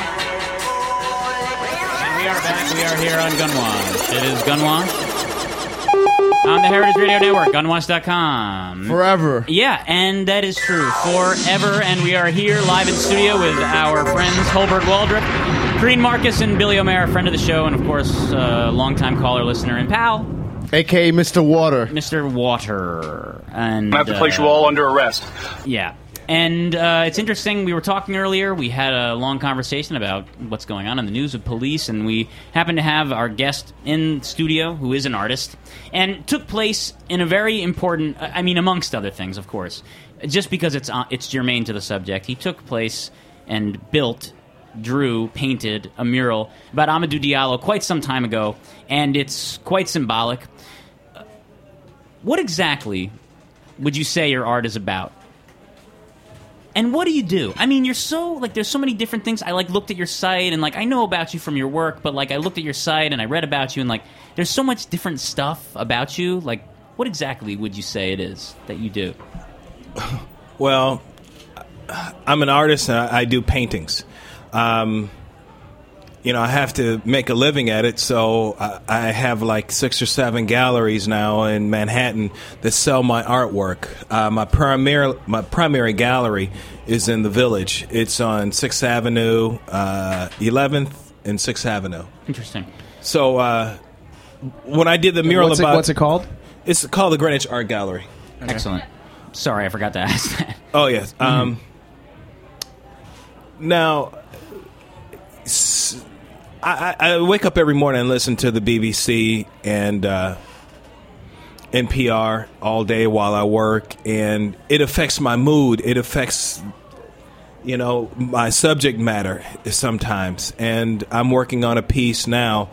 Speaker 3: And we are back. We are here on Gunwash. It is Gunwash on the Heritage Radio Network, gunwash.com.
Speaker 2: Forever.
Speaker 3: Yeah, and that is true. Forever. And we are here live in studio with our friends Holbert Waldrop, Kareen Marcus, and Billy O'Mara, friend of the show, and of course, longtime caller, listener, and pal.
Speaker 6: A.K.A. Mr. Water.
Speaker 3: Mr. Water. And
Speaker 13: I have to place you all under arrest.
Speaker 3: Yeah. And it's interesting, we were talking earlier, we had a long conversation about what's going on in the news with police, and we happened to have our guest in studio, who is an artist, and it took place in a very important, I mean, amongst other things, of course, just because it's germane to the subject, he took place and drew, painted a mural about Amadou Diallo quite some time ago, and it's quite symbolic. What exactly would you say your art is about? And what do you do? I mean, you're so, like, there's so many different things. I, like, looked at your site, and, like, I know about you from your work, but, like, I looked at your site, and I read about you, and, like, there's so much different stuff about you. Like, what exactly would you say it is that you do?
Speaker 11: Well, I'm an artist, and I do paintings. You know, I have to make a living at it, so I have like 6 or 7 galleries now in Manhattan that sell my artwork. My primary gallery is in the Village. It's on 6th Avenue, 11th and 6th Avenue.
Speaker 3: Interesting.
Speaker 11: So when I did the mural
Speaker 2: what's it called?
Speaker 11: It's called the Greenwich Art Gallery.
Speaker 3: Okay. Excellent. Sorry, I forgot to ask that.
Speaker 11: Oh, yes. Now, I wake up every morning and listen to the BBC and NPR all day while I work, and it affects my mood. It affects, you know, my subject matter sometimes. And I'm working on a piece now.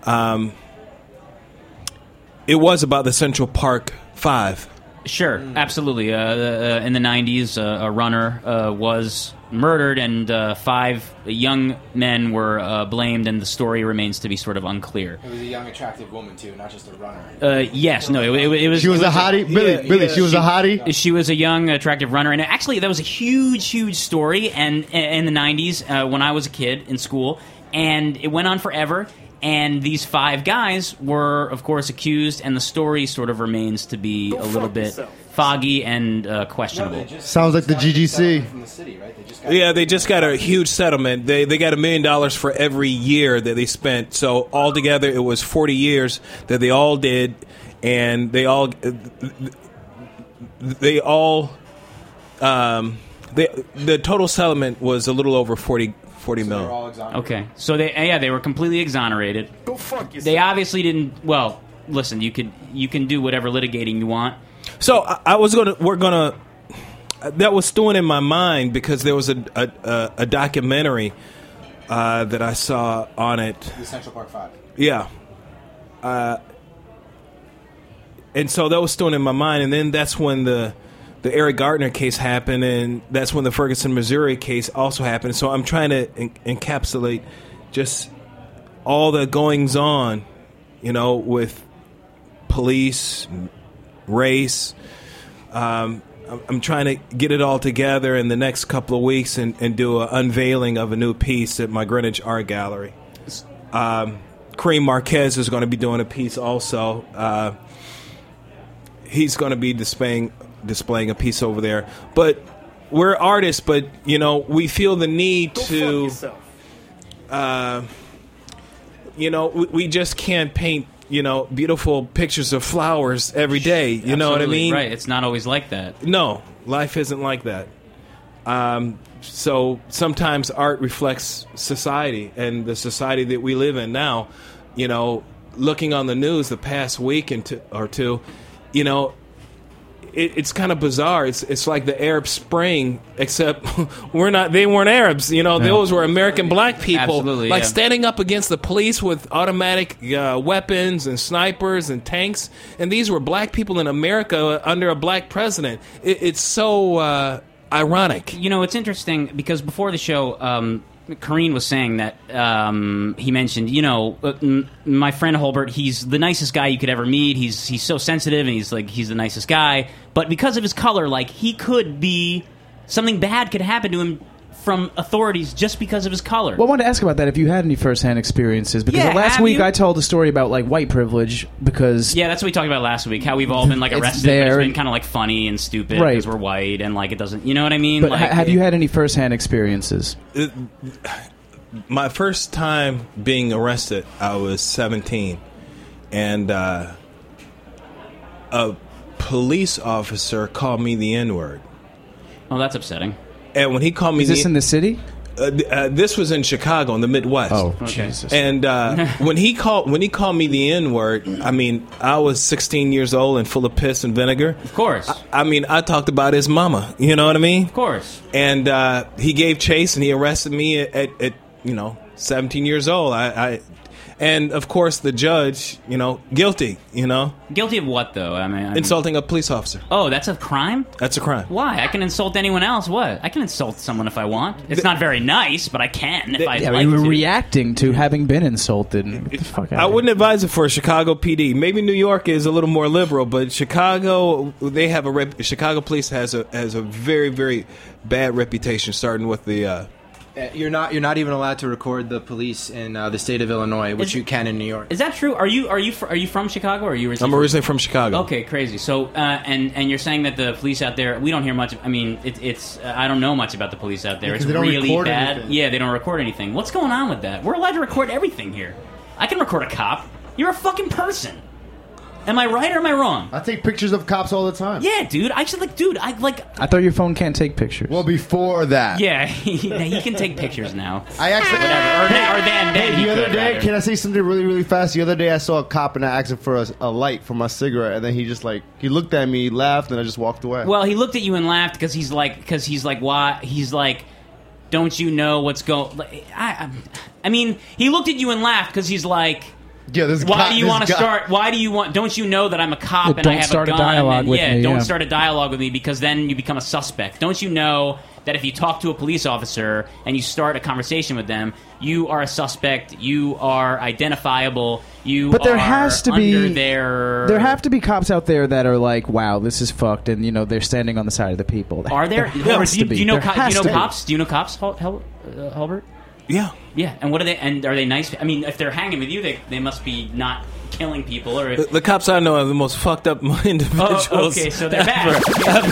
Speaker 11: It was about the Central Park 5.
Speaker 3: Sure, absolutely. In the 90s, a runner was murdered, and 5 young men were blamed, and the story remains to be sort of unclear.
Speaker 12: It was a young, attractive woman, too, not just a runner.
Speaker 3: Yes, no, it was...
Speaker 6: She was a hottie? Billy, she was a hottie?
Speaker 3: She was a young, attractive runner, and actually, that was a huge, huge story and in the 90s when I was a kid in school, and it went on forever. And these 5 guys were, of course, accused, and the story sort of remains to be a little bit foggy and questionable.
Speaker 6: Sounds like the GGC.
Speaker 11: Yeah, they just got a huge settlement. They got $1 million for every year that they spent. So altogether, it was 40 years that they all did, and the total settlement was a little over 40 million.
Speaker 3: Okay, so they were completely exonerated.
Speaker 7: Go fuck yourself.
Speaker 3: They obviously didn't. Well, listen, you can do whatever litigating you want.
Speaker 11: So that was stewing in my mind because there was a documentary that I saw on it.
Speaker 12: The Central Park 5.
Speaker 11: Yeah. And so that was stewing in my mind, and then that's when the Eric Gardner case happened, and that's when the Ferguson, Missouri case also happened. So I'm trying to encapsulate just all the goings-on, you know, with police, race. I'm trying to get it all together in the next couple of weeks and do an unveiling of a new piece at my Greenwich Art Gallery. Kareen Marquez is going to be doing a piece also. He's going to be displaying a piece over there. But we're artists, but, you know, we feel the need to, you know, we just can't paint, you know, beautiful pictures of flowers every day. You know what I mean?
Speaker 3: Right. It's not always like that.
Speaker 11: No, life isn't like that. So sometimes art reflects society and the society that we live in now. You know, looking on the news the past week or two, you know, it's kind of bizarre. It's like the Arab Spring, except they weren't Arabs. You know, those were American black people, standing up against the police with automatic weapons and snipers and tanks. And these were black people in America under a black president. It's so ironic.
Speaker 3: You know, it's interesting because before the show, Kareen was saying that he mentioned, my friend Holbert, he's the nicest guy you could ever meet. He's so sensitive, and he's the nicest guy. But because of his color, like, he could be, something bad could happen to him from authorities just because of his color.
Speaker 2: Well, I wanted to ask about that if you had any first-hand experiences, because last week I told a story about like white privilege because
Speaker 3: that's what we talked about last week, how we've all been like arrested, but it's been kind of like funny and stupid because we're white and like it doesn't, you know what I mean?
Speaker 2: But
Speaker 3: like,
Speaker 2: have you had any first-hand experiences?
Speaker 11: My first time being arrested, I was 17, and a police officer called me the N-word.
Speaker 3: Oh, that's upsetting.
Speaker 11: And when he called me,
Speaker 2: is this in the city?
Speaker 11: This was in Chicago, in the Midwest.
Speaker 2: Oh, okay. Jesus!
Speaker 11: And when he called me the N-word, I mean, I was 16 years old and full of piss and vinegar.
Speaker 3: Of course.
Speaker 11: I mean, I talked about his mama. You know what I mean?
Speaker 3: Of course.
Speaker 11: And he gave chase, and he arrested me at 17 years old. And of course, the judge, guilty.
Speaker 3: Guilty of what, though? I mean,
Speaker 11: insulting a police officer.
Speaker 3: Oh, that's a crime?
Speaker 11: That's a crime.
Speaker 3: Why? I can insult anyone else. What? I can insult someone if I want. It's not very nice, but I can if I'd like
Speaker 2: we were
Speaker 3: to.
Speaker 2: reacting to having been insulted. Get the fuck out
Speaker 11: I wouldn't advise it for Chicago PD. Maybe New York is a little more liberal, but Chicago, they have Chicago police has a very, very bad reputation, starting with the.
Speaker 12: You're not even allowed to record the police in the state of Illinois, which you can in New York.
Speaker 3: Is that true? Are you from Chicago? Or are you
Speaker 11: I'm originally from Chicago.
Speaker 3: Okay, crazy. So and you're saying that the police out there, we don't hear much. I mean, it's I don't know much about the police out there. It's really bad.
Speaker 6: Anything.
Speaker 3: Yeah, they don't record anything. What's going on with that? We're allowed to record everything here. I can record a cop. You're a fucking person. Am I right or am I wrong?
Speaker 6: I take pictures of cops all the time.
Speaker 3: Yeah, dude. I
Speaker 2: thought your phone can't take pictures.
Speaker 6: Well, before that.
Speaker 3: Yeah, he can take pictures now.
Speaker 6: I actually...
Speaker 3: Whatever. Or then
Speaker 6: the other day, can I say something really, really fast? The other day I saw a cop and I asked him for a light for my cigarette, and then he just he looked at me, laughed, and I just walked away.
Speaker 3: Well, he looked at you and laughed because he's like, why? He's like, don't you know what's going... I mean, he looked at you and laughed because he's like...
Speaker 6: Yeah,
Speaker 3: why do you want to start? Why do you want? Don't you know that I'm a cop and I have a gun?
Speaker 2: Don't start a dialogue with me.
Speaker 3: Don't start a dialogue with me because then you become a suspect. Don't you know that if you talk to a police officer and you start a conversation with them, you are a suspect. You are identifiable.
Speaker 2: But there has to be
Speaker 3: there
Speaker 2: have to be cops out there that are like, wow, this is fucked, and they're standing on the side of the people.
Speaker 3: Are there? Do you know cops? Do you know cops, Hulbert?
Speaker 11: Yeah.
Speaker 3: Yeah, and what are they? And are they nice? I mean, if they're hanging with you, they must be not killing people. Or
Speaker 11: the cops I know are the most fucked up individuals.
Speaker 3: Oh, okay, so they're bad.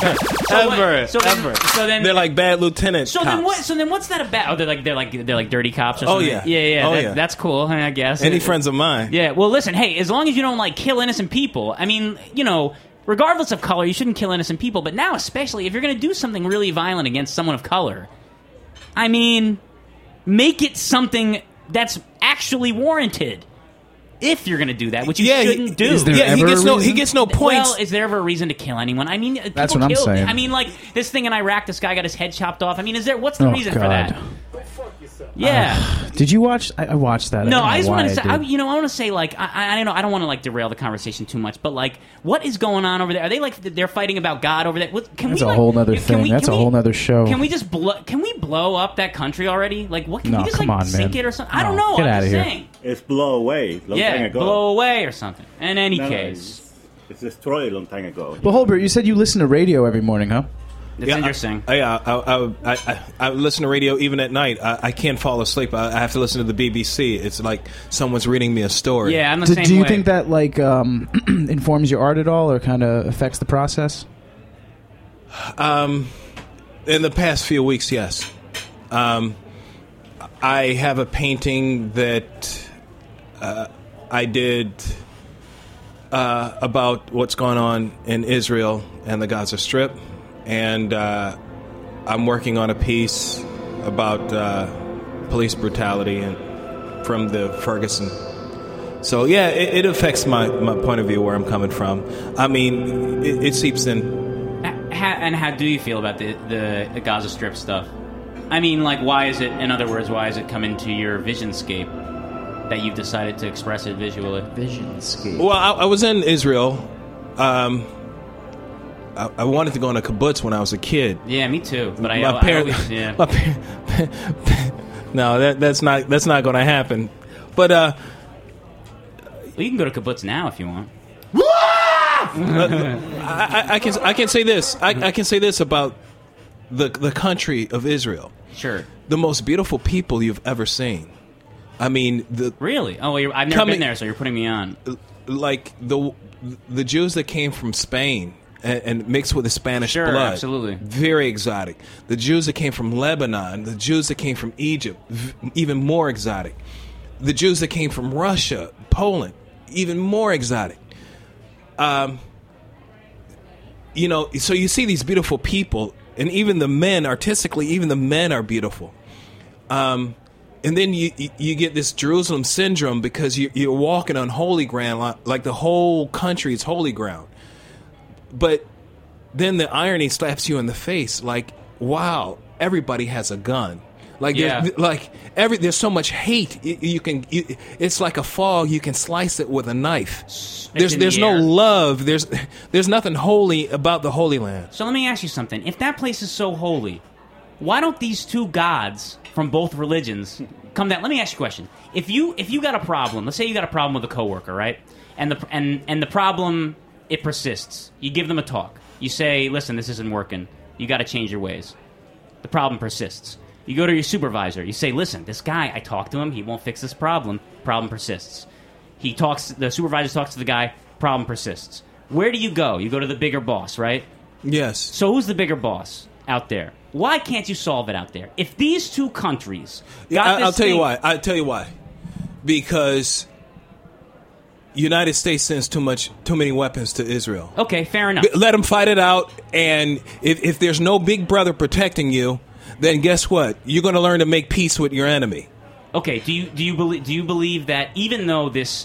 Speaker 11: Ever.
Speaker 3: So then
Speaker 11: they're like bad lieutenants.
Speaker 3: So then what's that about? Oh, they're like dirty cops or something.
Speaker 11: Oh yeah.
Speaker 3: That's cool, I guess.
Speaker 11: Any friends of mine?
Speaker 3: Yeah. Well, listen, hey, as long as you don't kill innocent people. I mean, regardless of color, you shouldn't kill innocent people. But now, especially if you're going to do something really violent against someone of color, I mean. Make it something that's actually warranted. If you're going to do that, which you shouldn't do.
Speaker 11: He gets no points.
Speaker 3: Well, is there ever a reason to kill anyone? I mean,
Speaker 2: that's what I'm saying.
Speaker 3: I mean, this thing in Iraq, this guy got his head chopped off. I mean, what's the reason for that? Yeah.
Speaker 2: Did you watch? I watched that.
Speaker 3: No, I just want to say. I want to say I don't want to derail the conversation too much, but what is going on over there? Are they they're fighting about God over there?
Speaker 2: That's a whole other thing. That's a whole other show.
Speaker 3: Can we just blow up that country already? What can we just
Speaker 2: come on,
Speaker 3: sink
Speaker 2: man.
Speaker 3: it or something? I don't know.
Speaker 2: Get
Speaker 3: I'm
Speaker 2: out
Speaker 3: just
Speaker 2: of here.
Speaker 3: saying.
Speaker 14: It's blow away. Long time ago.
Speaker 3: Blow away or something. In any case,
Speaker 14: it's destroyed a long time ago.
Speaker 2: Well, Holbert, you said you listen to radio every morning, huh?
Speaker 3: It's interesting.
Speaker 11: I listen to radio even at night. I can't fall asleep. I have to listen to the BBC. It's like someone's reading me a story.
Speaker 3: Yeah, I'm the same way.
Speaker 2: Do you think that informs your art at all, or kind of affects the process?
Speaker 11: In the past few weeks, yes. I have a painting that I did about what's going on in Israel and the Gaza Strip. And I'm working on a piece about police brutality from the Ferguson. So, yeah, it affects my point of view, where I'm coming from. I mean, it seeps in.
Speaker 3: And how do you feel about the Gaza Strip stuff? I mean, why is it, in other words, why has it come into your visionscape that you've decided to express it visually?
Speaker 2: Visionscape.
Speaker 11: Well, I was in Israel. I wanted to go on a kibbutz when I was a kid.
Speaker 3: Yeah, me too. But
Speaker 11: No, that's not going to happen. But
Speaker 3: well, you can go to kibbutz now if you want.
Speaker 11: I can say this. I can say this about the country of Israel.
Speaker 3: Sure.
Speaker 11: The most beautiful people you've ever seen. I mean,
Speaker 3: really? Oh, well, I've never been there, so you're putting me on.
Speaker 11: Like the Jews that came from Spain and mixed with the Spanish blood.
Speaker 3: Absolutely.
Speaker 11: Very exotic. The Jews that came from Lebanon, the Jews that came from Egypt, even more exotic. The Jews that came from Russia, Poland, even more exotic. You know, so you see these beautiful people, and even the men, artistically, even the men are beautiful. And then you get this Jerusalem syndrome because you're walking on holy ground, like the whole country is holy ground. But then the irony slaps you in the face, like, wow, everybody has a gun. Like, there's so much hate. It's like a fog. You can slice it with a knife. There's no love. There's nothing holy about the Holy Land.
Speaker 3: So let me ask you something. If that place is so holy, why don't these two gods from both religions come down? Let me ask you a question. If you got a problem, let's say you got a problem with a coworker, right? And the problem, it persists. You give them a talk. You say, listen, this isn't working. You got to change your ways. The problem persists. You go to your supervisor. You say, listen, this guy, I talked to him. He won't fix this problem. Problem persists. The supervisor talks to the guy. Problem persists. Where do you go? You go to the bigger boss, right?
Speaker 11: Yes.
Speaker 3: So who's the bigger boss out there? Why can't you solve it out there? If these two countries got
Speaker 11: I'll tell you why. I'll tell you why. Because United States sends too many weapons to Israel.
Speaker 3: Okay, fair enough.
Speaker 11: Let them fight it out, and if there's no big brother protecting you, then guess what? You're going to learn to make peace with your enemy.
Speaker 3: Okay. Do you believe that even though this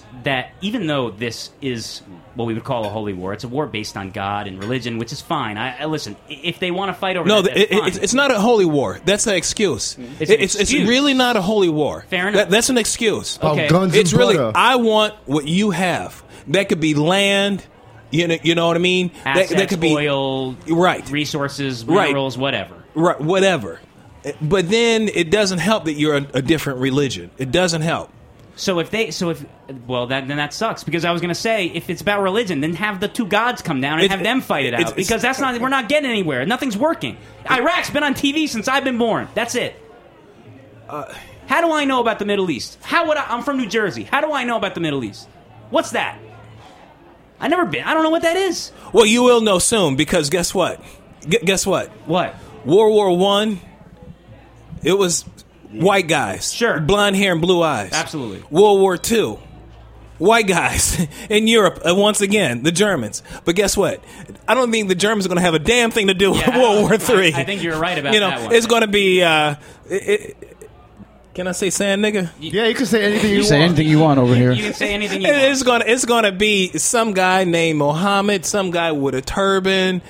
Speaker 3: is what we would call a holy war, it's a war based on God and religion, which is fine. I listen. If they want to fight over,
Speaker 11: it's not a holy war. That's an excuse. It's really not a holy war.
Speaker 3: Fair enough.
Speaker 11: That's an excuse.
Speaker 3: Okay.
Speaker 6: Guns
Speaker 11: it's
Speaker 6: and
Speaker 11: really
Speaker 6: butter.
Speaker 11: I want what you have. That could be land. You know what I mean?
Speaker 3: Assets,
Speaker 11: that could be
Speaker 3: oil,
Speaker 11: right,
Speaker 3: resources, minerals, whatever.
Speaker 11: Right, whatever. But then it doesn't help that you're a different religion. It doesn't help.
Speaker 3: Then that sucks, because I was going to say, if it's about religion, then have the two gods come down and have them fight it out, because we're not getting anywhere. Nothing's working. Iraq's been on TV since I've been born. That's it. How do I know about the Middle East? I'm from New Jersey. How do I know about the Middle East? What's that? I've never been. I don't know what that is.
Speaker 11: Well, you will know soon, because guess what? Guess what?
Speaker 3: What?
Speaker 11: World War I, it was white guys.
Speaker 3: Sure.
Speaker 11: Blonde hair and blue eyes.
Speaker 3: Absolutely.
Speaker 11: World War II, white guys. In Europe, once again, the Germans. But guess what? I don't think the Germans are going to have a damn thing to do with World War III.
Speaker 3: I think you're right about that one.
Speaker 11: It's going to be... can I say sand nigga?
Speaker 6: Yeah, you can say anything you want.
Speaker 2: Say anything you want over here.
Speaker 3: You can say anything you want.
Speaker 11: It's gonna be some guy named Mohammed, some guy with a turban.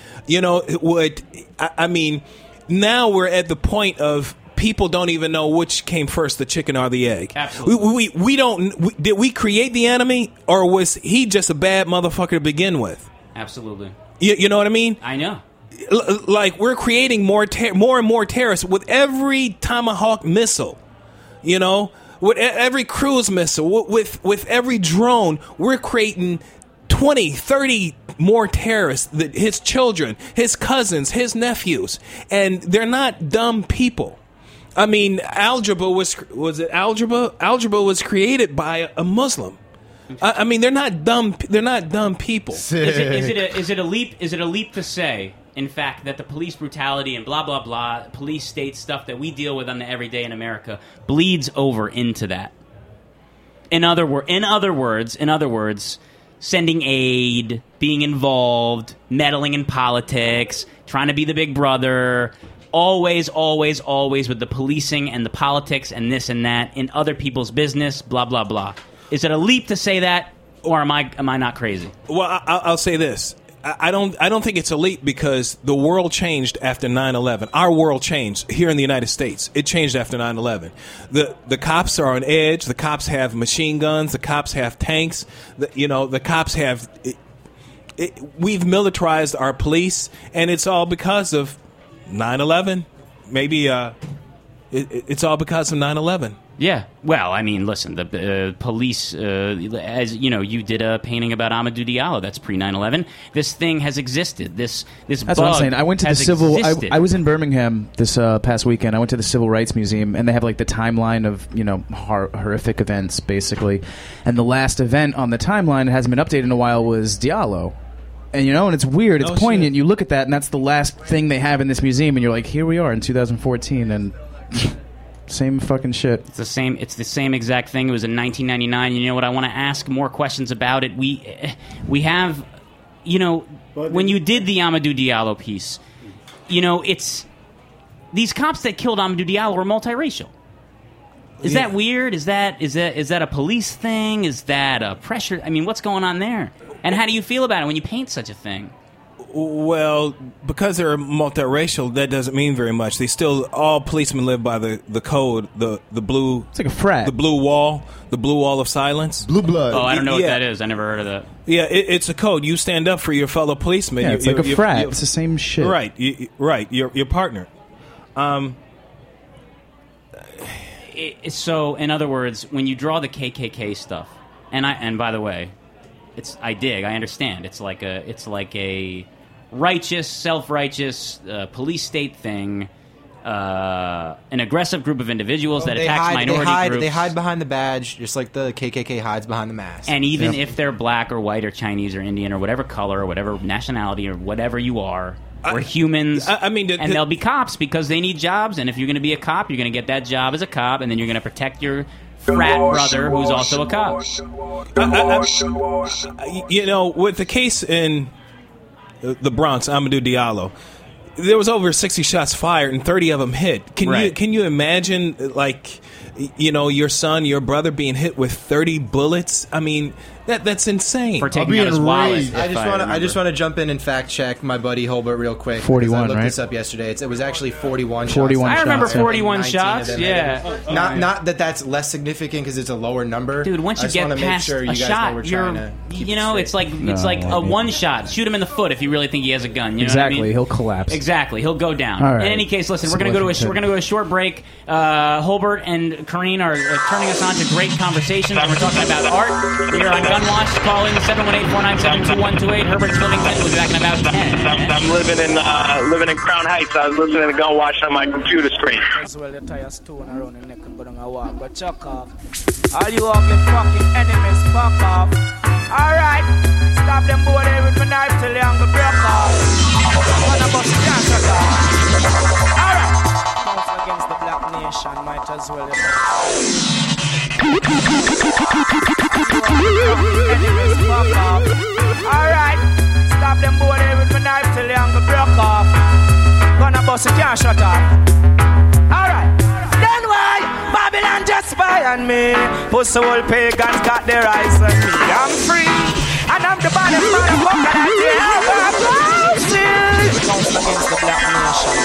Speaker 11: I mean, now we're at the point of people don't even know which came first, the chicken or the egg.
Speaker 3: Absolutely.
Speaker 11: We don't. Did we create the enemy, or was he just a bad motherfucker to begin with?
Speaker 3: Absolutely.
Speaker 11: You know what I mean?
Speaker 3: I know.
Speaker 11: Like, we're creating more and more terrorists with every Tomahawk missile. You know, with every cruise missile, with every drone, we're creating 20, 30 more terrorists, his children, his cousins, his nephews. And they're not dumb people. I mean, algebra was it algebra? Algebra was created by a Muslim. I mean, they're not dumb people.
Speaker 3: Is it a leap to say, in fact, that the police brutality and blah blah blah, police state stuff that we deal with on the everyday in America bleeds over into that? In other words, sending aid, being involved, meddling in politics, trying to be the big brother, always with the policing and the politics and this and that in other people's business, blah blah blah. Is it a leap to say that, or am I not crazy?
Speaker 11: Well, I'll say this. I don't think it's a leap, because the world changed after 9/11. Our world changed here in the United States. It changed after 9/11. The cops are on edge. The cops have machine guns. The cops have tanks. The cops have. We've militarized our police, and it's all because of 9/11. Maybe It's all because of 9/11.
Speaker 3: Yeah. Well, I mean, listen, the police, as you know, you did a painting about Amadou Diallo. That's pre 9/11. This thing has existed. This
Speaker 2: That's what I'm saying. I went to the civil. I was in Birmingham this past weekend. I went to the Civil Rights Museum, and they have like the timeline of horrific events, basically. And the last event on the timeline that hasn't been updated in a while was Diallo. And and it's weird. It's poignant. Shit. You look at that, and that's the last thing they have in this museum, and you're like, here we are in 2014, and. Same fucking shit.
Speaker 3: It's the same exact thing. It was in 1999. You know what? I want to ask more questions about it. We have, when you did the Amadou Diallo piece, it's these cops that killed Amadou Diallo were multiracial. Is that weird? Is that a police thing? Is that a pressure? I mean, what's going on there? And how do you feel about it when you paint such a thing?
Speaker 11: Well, because they're multiracial, that doesn't mean very much. All policemen live by the code, the blue.
Speaker 2: It's like a frat.
Speaker 11: The blue wall of silence.
Speaker 6: Blue blood.
Speaker 3: Oh, I don't know what that is. I never heard of that.
Speaker 11: Yeah, it's a code. You stand up for your fellow policemen.
Speaker 2: Yeah, it's like a frat. It's the same shit.
Speaker 11: Right, right. Your partner.
Speaker 3: So, in other words, when you draw the KKK stuff, and by the way, I understand. It's like a righteous, self-righteous police state thing, an aggressive group of individuals that attacks minority groups.
Speaker 12: They hide behind the badge, just like the KKK hides behind the mask.
Speaker 3: And even if they're black or white or Chinese or Indian or whatever color or whatever nationality or whatever you are, we're humans. And they'll be cops because they need jobs. And if you're going to be a cop, you're going to get that job as a cop, and then you're going to protect your frat brother who's also a cop.
Speaker 11: With the case in the Bronx, Amadou Diallo, there was over 60 shots fired and 30 of them hit. Can you imagine, your son, your brother being hit with 30 bullets? I mean, that's insane.
Speaker 3: For taking out his wallet.
Speaker 12: I just want to jump in and fact check my buddy Holbert real quick.
Speaker 2: 41,
Speaker 12: I looked
Speaker 2: right?
Speaker 12: this up yesterday. It was actually 41 shots.
Speaker 2: 41
Speaker 3: I remember
Speaker 2: shots,
Speaker 3: 41 shots. Yeah.
Speaker 12: Not that's less significant because it's a lower number.
Speaker 3: Dude, once you get past a shot, it's like a one shot. Shoot him in the foot if you really think he has a gun. You know
Speaker 2: exactly.
Speaker 3: what I mean?
Speaker 2: He'll collapse.
Speaker 3: Exactly. He'll go down.
Speaker 2: All right.
Speaker 3: In any case, listen, we're going to go to a short break. Holbert and Karine are turning us on to great conversations, and we're talking about art here on Gunwash. Call in 718-497-2128. Herbert's Livington. We'll be back in about 10.
Speaker 13: I'm living in Crown Heights. I was listening to Gunwash on my computer screen.
Speaker 17: As well, the tire stone around the neck and go down a walk. But chuck off. All you ugly fucking enemies, fuck off. Alright, stop them boy there with my knife till the angle break off. Gonna bust the cancer off. Alright, counsel against the black nation, might as well. Enemies, fuck off. Alright, stop them boy there with my knife till the angle break off. Gonna bust the cancer off. Alright, then why Babylon just spy on me? Pussy old pagans got their eyes on me. I'm free, and I'm the baddest motherfucker that they ever seen. Counsel against the black nation.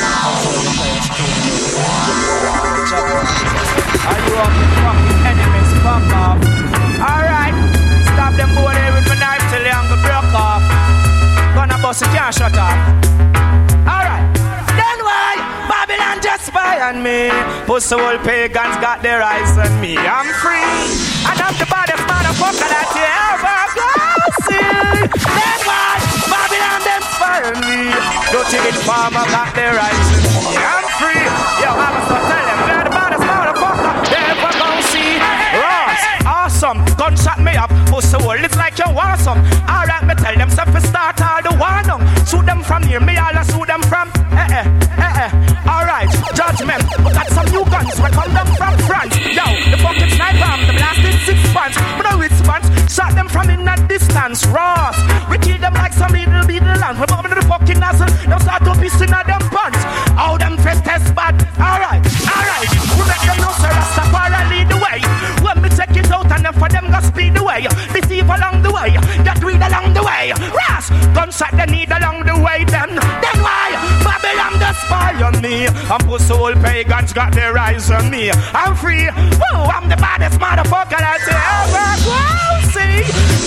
Speaker 17: Are you up the fucking enemies? Fuck off. Alright, stop them boy there with my knife till the angle broke off. Gonna bust it, can't shut off. Alright, then why Babylon just spy on me? Pussy old pagans got their eyes on me. I'm free, and I'm the baddest motherfucker that you ever gonna see. Then why Babylon them spy on me? Dirty big farmer got their eyes on me. I'm free, yo, I must tell them they're the baddest motherfucker they ever gonna see. Ross, awesome, gunshot me up. Pussy old, it's like you want some. Alright, me tell them stuff to start all the war now. Shoot them from near me, I'll shoot them from Alright, judgment. We got some new guns, we come them from France. Now, the fucking sniper, the blasted 6 punch. But the response, shot them from in a distance. Ross, we kill them like some little land. We bump into the fucking nozzle, now start to piss in them pants. How them first test bad. Alright, we make them know sir, Rastafari lead the way. When me take it out and then for them go speed the way. Deceive along the way, that read along the way. Ross, gunshot they need along the way then why Babylon the spy on me? And pussy old pagans got their eyes on me. I'm free, woo, I'm the baddest motherfucker that you ever will see.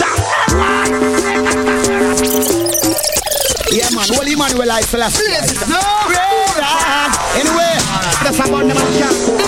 Speaker 8: Yeah man, Holy Emmanuel I fell asleep. No, anyway, that's about them and can't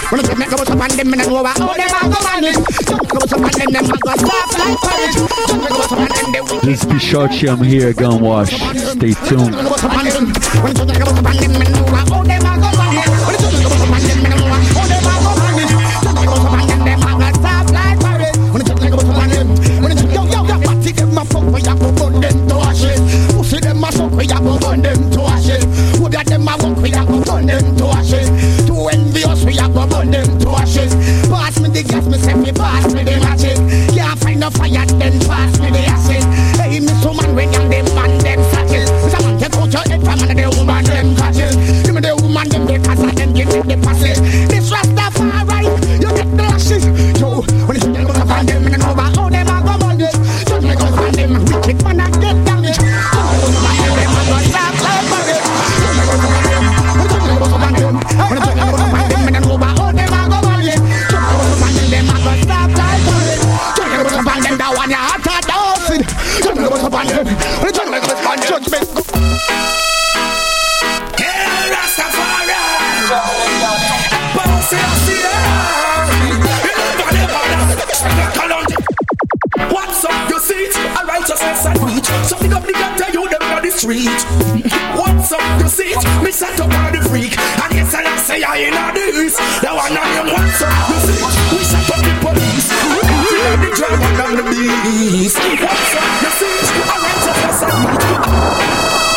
Speaker 8: When you make a bust up on them, and know how them a go manage. Just go bust up on them a go soft like porridge. Just go bust up on them, they will.
Speaker 18: This is Bishochi, I'm here, Gunwash. Stay tuned.
Speaker 8: When you bust up on them, and know how them a go manage. When you bust up on them, and know how them a go manage. Just go bust up on them a go soft like porridge. When you bust up on them, when you yo, party them a fuck, we a go burn them to ashes. Pussy them a suck, we a go burn them to ashes. Who got them a walk, we a go burn them to ashes. Too envious, we a go burn them to ashes. Pass me the gas, me say me pass me the matches. Can't find no fire, then pass me the acid. Hey, me so man, when young them man them satchel. Someone take out your head from under the woman them catches. Give me the woman them because I them give me the passes. This Rastafari, you get the lashes. Yo, when you see them go find them, and over how them a go bondage. Just me go find them, wicked man a get damaged. Just me go find them, a go soft like porridge. Just me go find them, just me go find them. When you go find them, and over how them a go bondage. Just me go find them, a go soft like porridge. Just me go find them, that one you hot at the outfit. Just me go find them, when you go find them, just me go.
Speaker 19: Hey, Rastafari, bounce it, see it. What's up, you see it? A righteousness and reach. Something up the gutter, you them on the street. What's up, you see it? Me set up on the freak. And yes, I say I in the east. The one on him, what's up, you see it? We set up the police. We have the dragon and the beast. What's up, you see it? A righteousness and reach.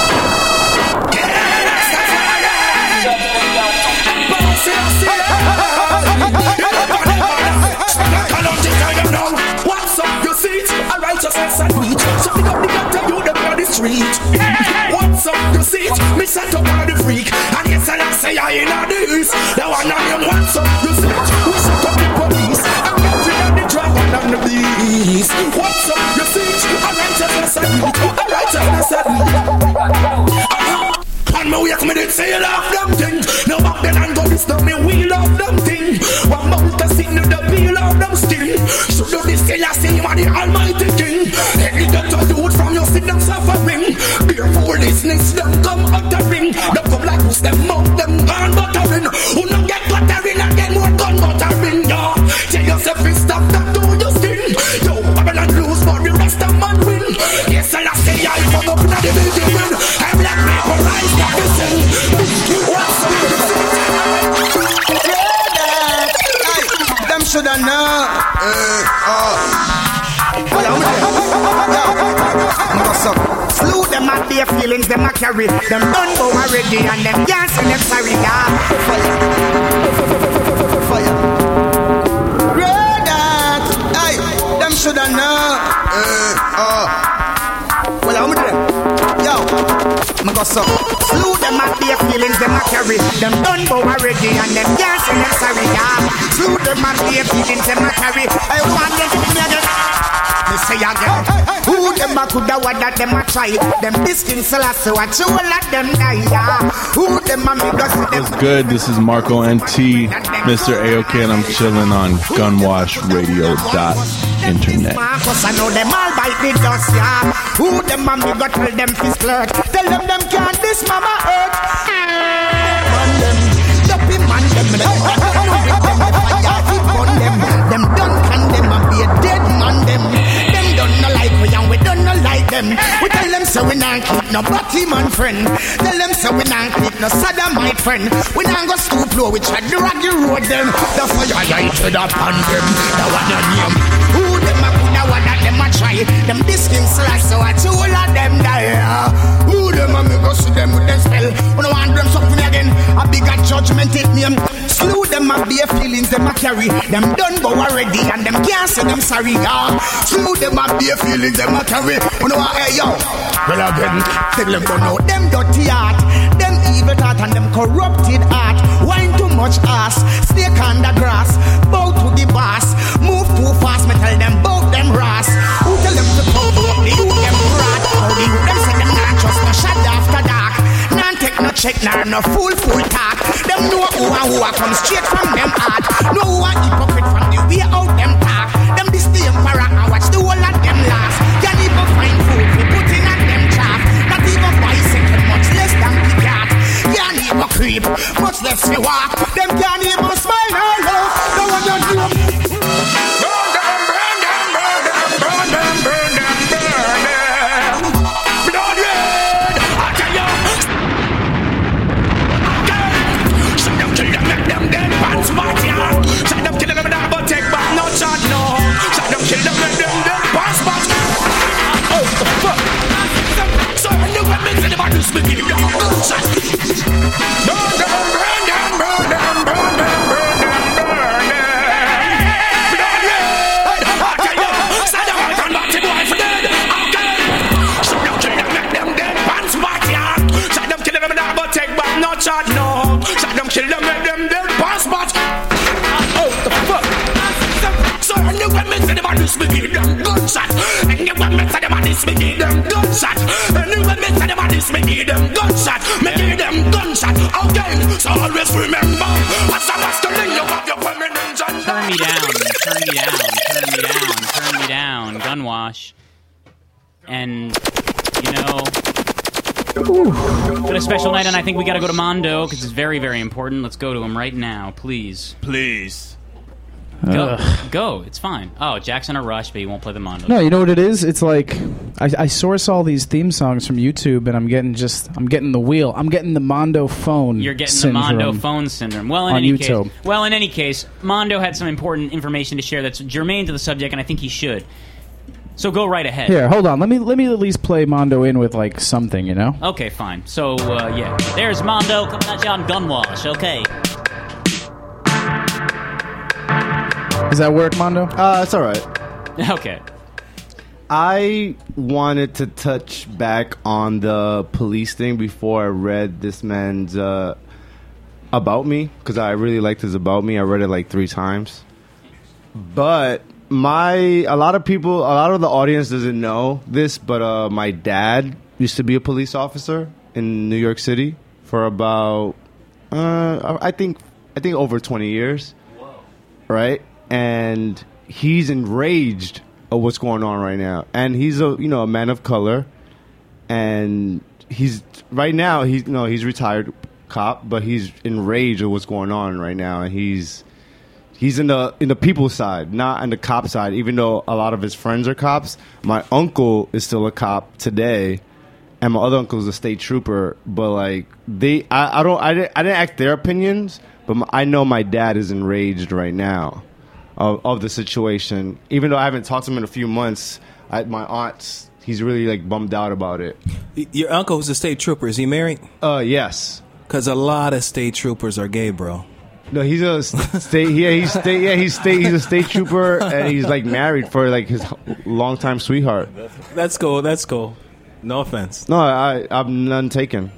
Speaker 19: What's up, you see it? A righteousness and reach. Something up the gutter, you them on the street. What's up, you see it? Me set up on the freak. And yes, I say I in the east. The one on him, what's up, you see it? We set up the police. And get rid of the dragon and the beast. What's up, you see it? A righteousness and reach. A righteousness and reach. And me wake me did say love them thing. No back then and go this now me we love them thing. One mouth to sing to the peel of them sting. So do this till I see you are the almighty king. Any doctor do it from your sin them suffering. Beer foolishness them come uttering. Them come like who's them mouth them gun buttering. Who not get buttering and get more gun buttering. Yeah, tell yourself to stop that do your skin. Yo, Babylon lose for the rest of man win. Yes, I say I come up in the beginning. I'm black people rise like the sun. What's up? Them shoulda know. Slew them at their feelings, them a carry. Them done go already and them can't see them sorry. Fire. Brother, hey, them shoulda know. Well, I'm with them. Yo, I'm go so. Slew them at their feelings, them a carry. Them done go already and them can't see them sorry. Slew them at their feelings, them a carry. I want them to be again. Me say again. Who them a coulda what that them a try? Them biscuits so what you all of them die. Who them a make us them?
Speaker 20: What's good? This is Marco NT, Mr. AOK, and I'm chilling on gunwashradio.internet.
Speaker 8: Marcus, I know them all bite the dust, yeah. Who them a me got tell them fist flirt? Tell them can't this mama hurt. Man them, dopey man them. Them done can them and be a dead man them. Them done no like we and we done no like them. We tell them so we not keep no batty man friend. Tell them so we not keep no sodomite friend. We not go stoop low, we try to drag the road them. The fire lighted upon them. The one on name. Who them a put the one that them a try? Them disking slash so I two all of them die. Who them a make us see them with them spell? We don't want them something again. A bigger judgment it name. Slew them and be feelings them a carry. Them done go already and them can't say them sorry. Slew them and be feelings them a carry. You know what, hey yo. Well again, tell them go know them dirty heart, them evil thought and them corrupted heart. Wine too much ass, snake on the grass. Bow to the boss, move too fast. Me tell them bout them ras. Who tell them to come up the youth them rat? How the youth them say them not trust no shot after dark. Nan take no check nor no full talk. Them know who and who a come straight from them heart. Know who a hypocrite from the way out them talk. Them this the emperor and watch the whole of them last. Can't even find food we put in at them trap. Not even bicycle, much less than the cat. Can't even creep, much less we walk. Them can't even smile or
Speaker 19: gunshot. Burn them, burn them, burn them, burn them, burn them, burn them. Blood red. I tell you, say them all can batty boy for dead. Okay. Shoot them, kill them, make them dead. Pants backyard. Shot them, kill them, but take back no shot, no. Shot them, kill them, make them dead. Pants batch. Oh, the fuck. So anyone me say them a this, me give them gunshot. Anyone me say them a this, me give them gunshot. Anyone me say them a this, me give them gunshot. Me give them gunshot. Okay, so always remember, as a masculine, you have your feminine gender.
Speaker 3: Turn me down, turn me down, turn me down, turn me down, Gunwash. And, you know, got a special night, and I think we gotta go to Mondo, because it's very, very important. Let's go to him right now, please.
Speaker 11: Please.
Speaker 3: Go. It's fine. Oh, Jack's in a rush, but he won't play the Mondo.
Speaker 2: No, you know what it is? It's like I source all these theme songs from YouTube, and I'm getting the wheel. I'm getting the Mondo phone.
Speaker 3: You're getting
Speaker 2: syndrome
Speaker 3: the Mondo phone syndrome. Well, in any case, Mondo had some important information to share that's germane to the subject, and I think he should. So go right ahead.
Speaker 2: Here, hold on. Let me at least play Mondo in with like something, you know?
Speaker 3: Okay, fine. So yeah, there's Mondo coming at you on Gunwash. Okay.
Speaker 2: Does that work, Mondo?
Speaker 6: It's all right.
Speaker 3: Okay.
Speaker 6: I wanted to touch back on the police thing before I read this man's About Me, because I really liked his About Me. I read it like 3 times. But a lot of the audience doesn't know this, but my dad used to be a police officer in New York City for about I think over 20 years. Whoa. Right? And he's enraged of what's going on right now. And he's a man of color, and he's retired cop, but he's enraged of what's going on right now, and he's in the people's side, not on the cop side, even though a lot of his friends are cops. My uncle is still a cop today, and my other uncle is a state trooper, but like I didn't ask their opinions, but I know my dad is enraged right now of the situation. Even though I haven't talked to him in a few months, my aunt's, he's really like bummed out about it.
Speaker 11: Your uncle who's a state trooper, is he married?
Speaker 6: Yes.
Speaker 11: Because a lot of state troopers are gay, bro.
Speaker 6: No, he's a state. He's a state trooper, and he's like married for like his longtime sweetheart.
Speaker 11: That's cool. That's cool. No offense.
Speaker 6: No, I'm none taken.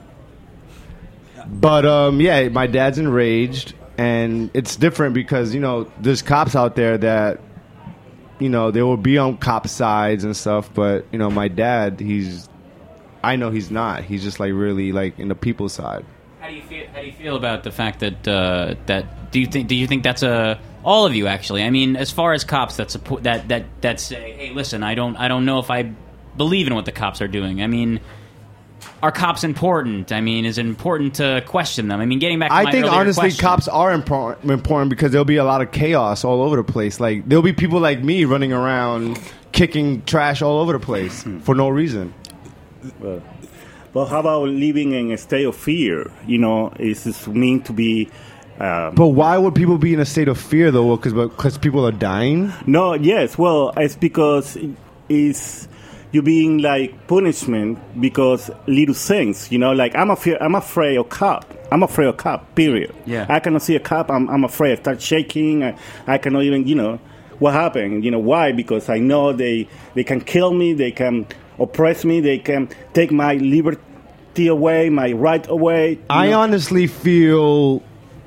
Speaker 6: But yeah, my dad's enraged, and it's different because there's cops out there that they will be on cop sides and stuff, but my dad, I know he's not. He's just like really like in the people's side.
Speaker 3: How do you feel about the fact that do you think that's all of you actually? I mean, as far as cops that support that say, hey, listen, I don't know if I believe in what the cops are doing. I mean, are cops important? I mean, is it important to question them? I mean, getting back to my
Speaker 6: I think
Speaker 3: earlier
Speaker 6: honestly,
Speaker 3: question,
Speaker 6: cops are important because there'll be a lot of chaos all over the place. Like there'll be people like me running around kicking trash all over the place for no reason.
Speaker 14: But how about living in a state of fear? Is this mean to be...
Speaker 6: but why would people be in a state of fear, though? Because people are dying?
Speaker 14: No, yes. Well, it's because you're being, like, punishment because little things, like, I'm afraid of cop. I'm afraid of cop, period.
Speaker 3: Yeah.
Speaker 14: I cannot see a cop. I'm afraid. I start shaking. I cannot even, what happened? Why? Because I know they can kill me. They can... oppress me, they can take my liberty away, my right away.
Speaker 6: I honestly feel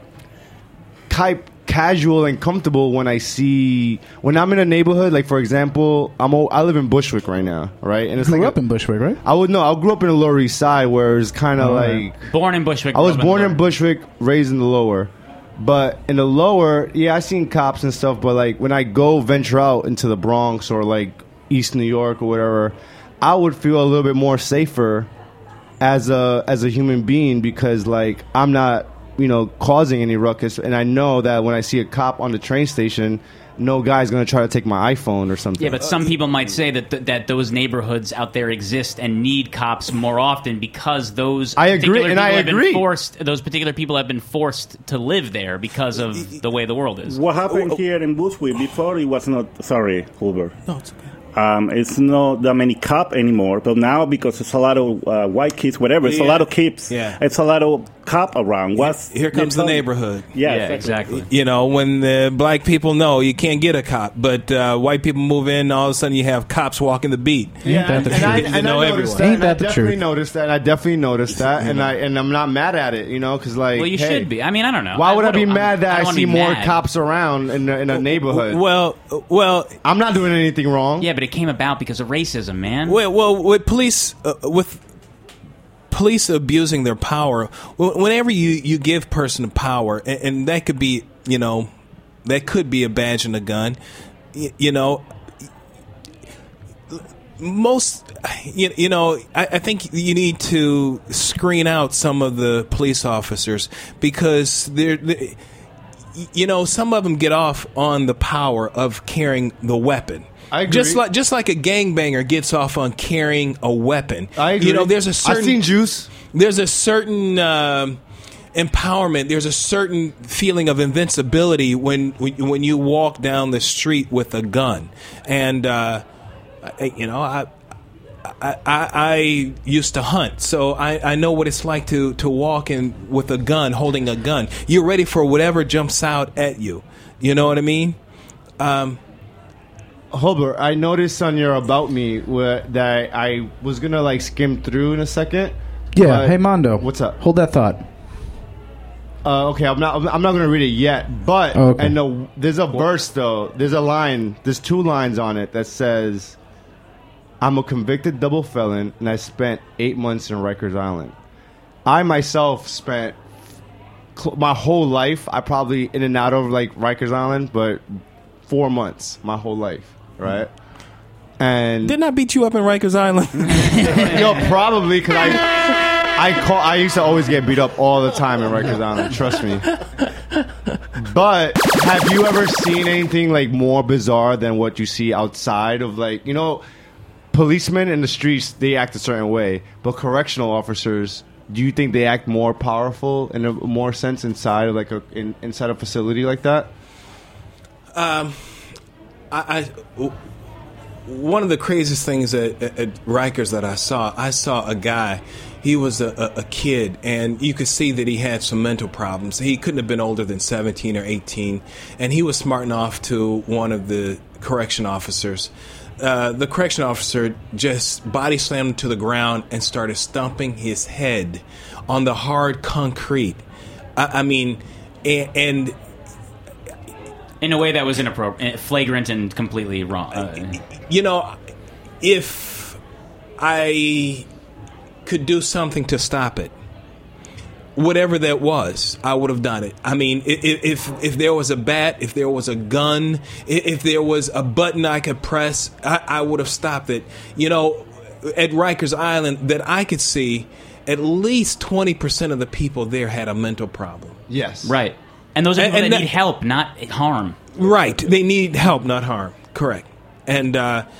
Speaker 6: casual and comfortable when I'm in a neighborhood. Like for example, I live in Bushwick right now, right? And it's
Speaker 2: grew up in Bushwick, right?
Speaker 6: I grew up in the Lower East Side, where it's kind of
Speaker 3: born in Bushwick.
Speaker 6: I was born in Bushwick, raised in the Lower. But in the Lower, yeah, I seen cops and stuff. But like when I go venture out into the Bronx or like East New York or whatever, I would feel a little bit more safer as a human being because like I'm not causing any ruckus, and I know that when I see a cop on the train station, no guy's going to try to take my iPhone or something.
Speaker 3: Yeah, but some people might say that those neighborhoods out there exist and need cops more often because those those particular people have been forced to live there because of the way the world is.
Speaker 14: What happened here in Bushwick before it was not... Sorry, Hulbert.
Speaker 11: No, it's okay.
Speaker 14: It's not that many cop anymore, but now because it's a lot of white kids, whatever, it's a lot of kids.
Speaker 11: Yeah.
Speaker 14: It's a lot of cop around.
Speaker 11: Here comes the neighborhood.
Speaker 14: Yeah,
Speaker 3: exactly.
Speaker 11: You know, when the black people know you can't get a cop, but white people move in, all of a sudden you have cops walking the beat.
Speaker 6: Yeah,
Speaker 2: Ain't that the truth?
Speaker 6: I noticed that.
Speaker 2: Ain't that the truth?
Speaker 6: I definitely noticed that, and I'm not mad at it, you know, because like,
Speaker 3: well, you
Speaker 6: hey,
Speaker 3: should be. I mean, I don't know.
Speaker 6: Why would I be mad that I
Speaker 3: wanna
Speaker 6: see
Speaker 3: be
Speaker 6: more
Speaker 3: mad.
Speaker 6: cops around in a neighborhood?
Speaker 11: Well,
Speaker 6: I'm not doing anything wrong.
Speaker 3: Yeah, but it came about because of racism, man.
Speaker 11: Well, with police abusing their power, whenever you give person power, and that could be, you know, that could be a badge and a gun, you know. Most, you know, I think you need to screen out some of the police officers because they're you know, some of them get off on the power of carrying the weapon.
Speaker 6: I agree.
Speaker 11: Just like a gangbanger gets off on carrying a weapon.
Speaker 6: I agree.
Speaker 11: You know, there's a certain.
Speaker 6: I've seen Juice.
Speaker 11: There's a certain empowerment. There's a certain feeling of invincibility when you walk down the street with a gun, and you know, I used to hunt, so I know what it's like to walk in with a gun, holding a gun. You're ready for whatever jumps out at you. You know what I mean?
Speaker 6: Holbert, I noticed on your About Me that I was going to like skim through in a second.
Speaker 2: Yeah, hey Mondo.
Speaker 6: What's up?
Speaker 2: Hold that thought.
Speaker 6: Okay, I'm not going to read it yet, but
Speaker 2: Okay.
Speaker 6: and there's a verse though. There's a line. There's 2 lines on it that says, "I'm a convicted double felon, and I spent 8 months in Rikers Island." I myself spent my whole life. I probably in and out of like Rikers Island, but 4 months, my whole life, right? And
Speaker 11: didn't I beat you up in Rikers Island?
Speaker 6: Yo, probably because I used to always get beat up all the time in Rikers Island. Trust me. But have you ever seen anything like more bizarre than what you see outside of, like, you know, policemen in the streets? They act a certain way, but correctional officers, do you think they act more powerful in a more sense inside of like inside a facility like that?
Speaker 11: One of the craziest things at Rikers that I saw a guy. He was a kid, and you could see that he had some mental problems. He couldn't have been older than 17 or 18, and he was smarting off to one of the correction officers. The correction officer just body slammed him to the ground and started stomping his head on the hard concrete. I mean, and
Speaker 3: in a way that was inappropriate, flagrant, and completely wrong.
Speaker 11: You know, if I could do something to stop it, whatever that was, I would have done it. I mean, if there was a bat, if there was a gun, if there was a button I could press, I would have stopped it. You know, at Rikers Island, that I could see, at least 20% of the people there had a mental problem.
Speaker 6: Yes.
Speaker 3: Right. And those are people that need help, not harm.
Speaker 11: Right. They need help, not harm. Correct. And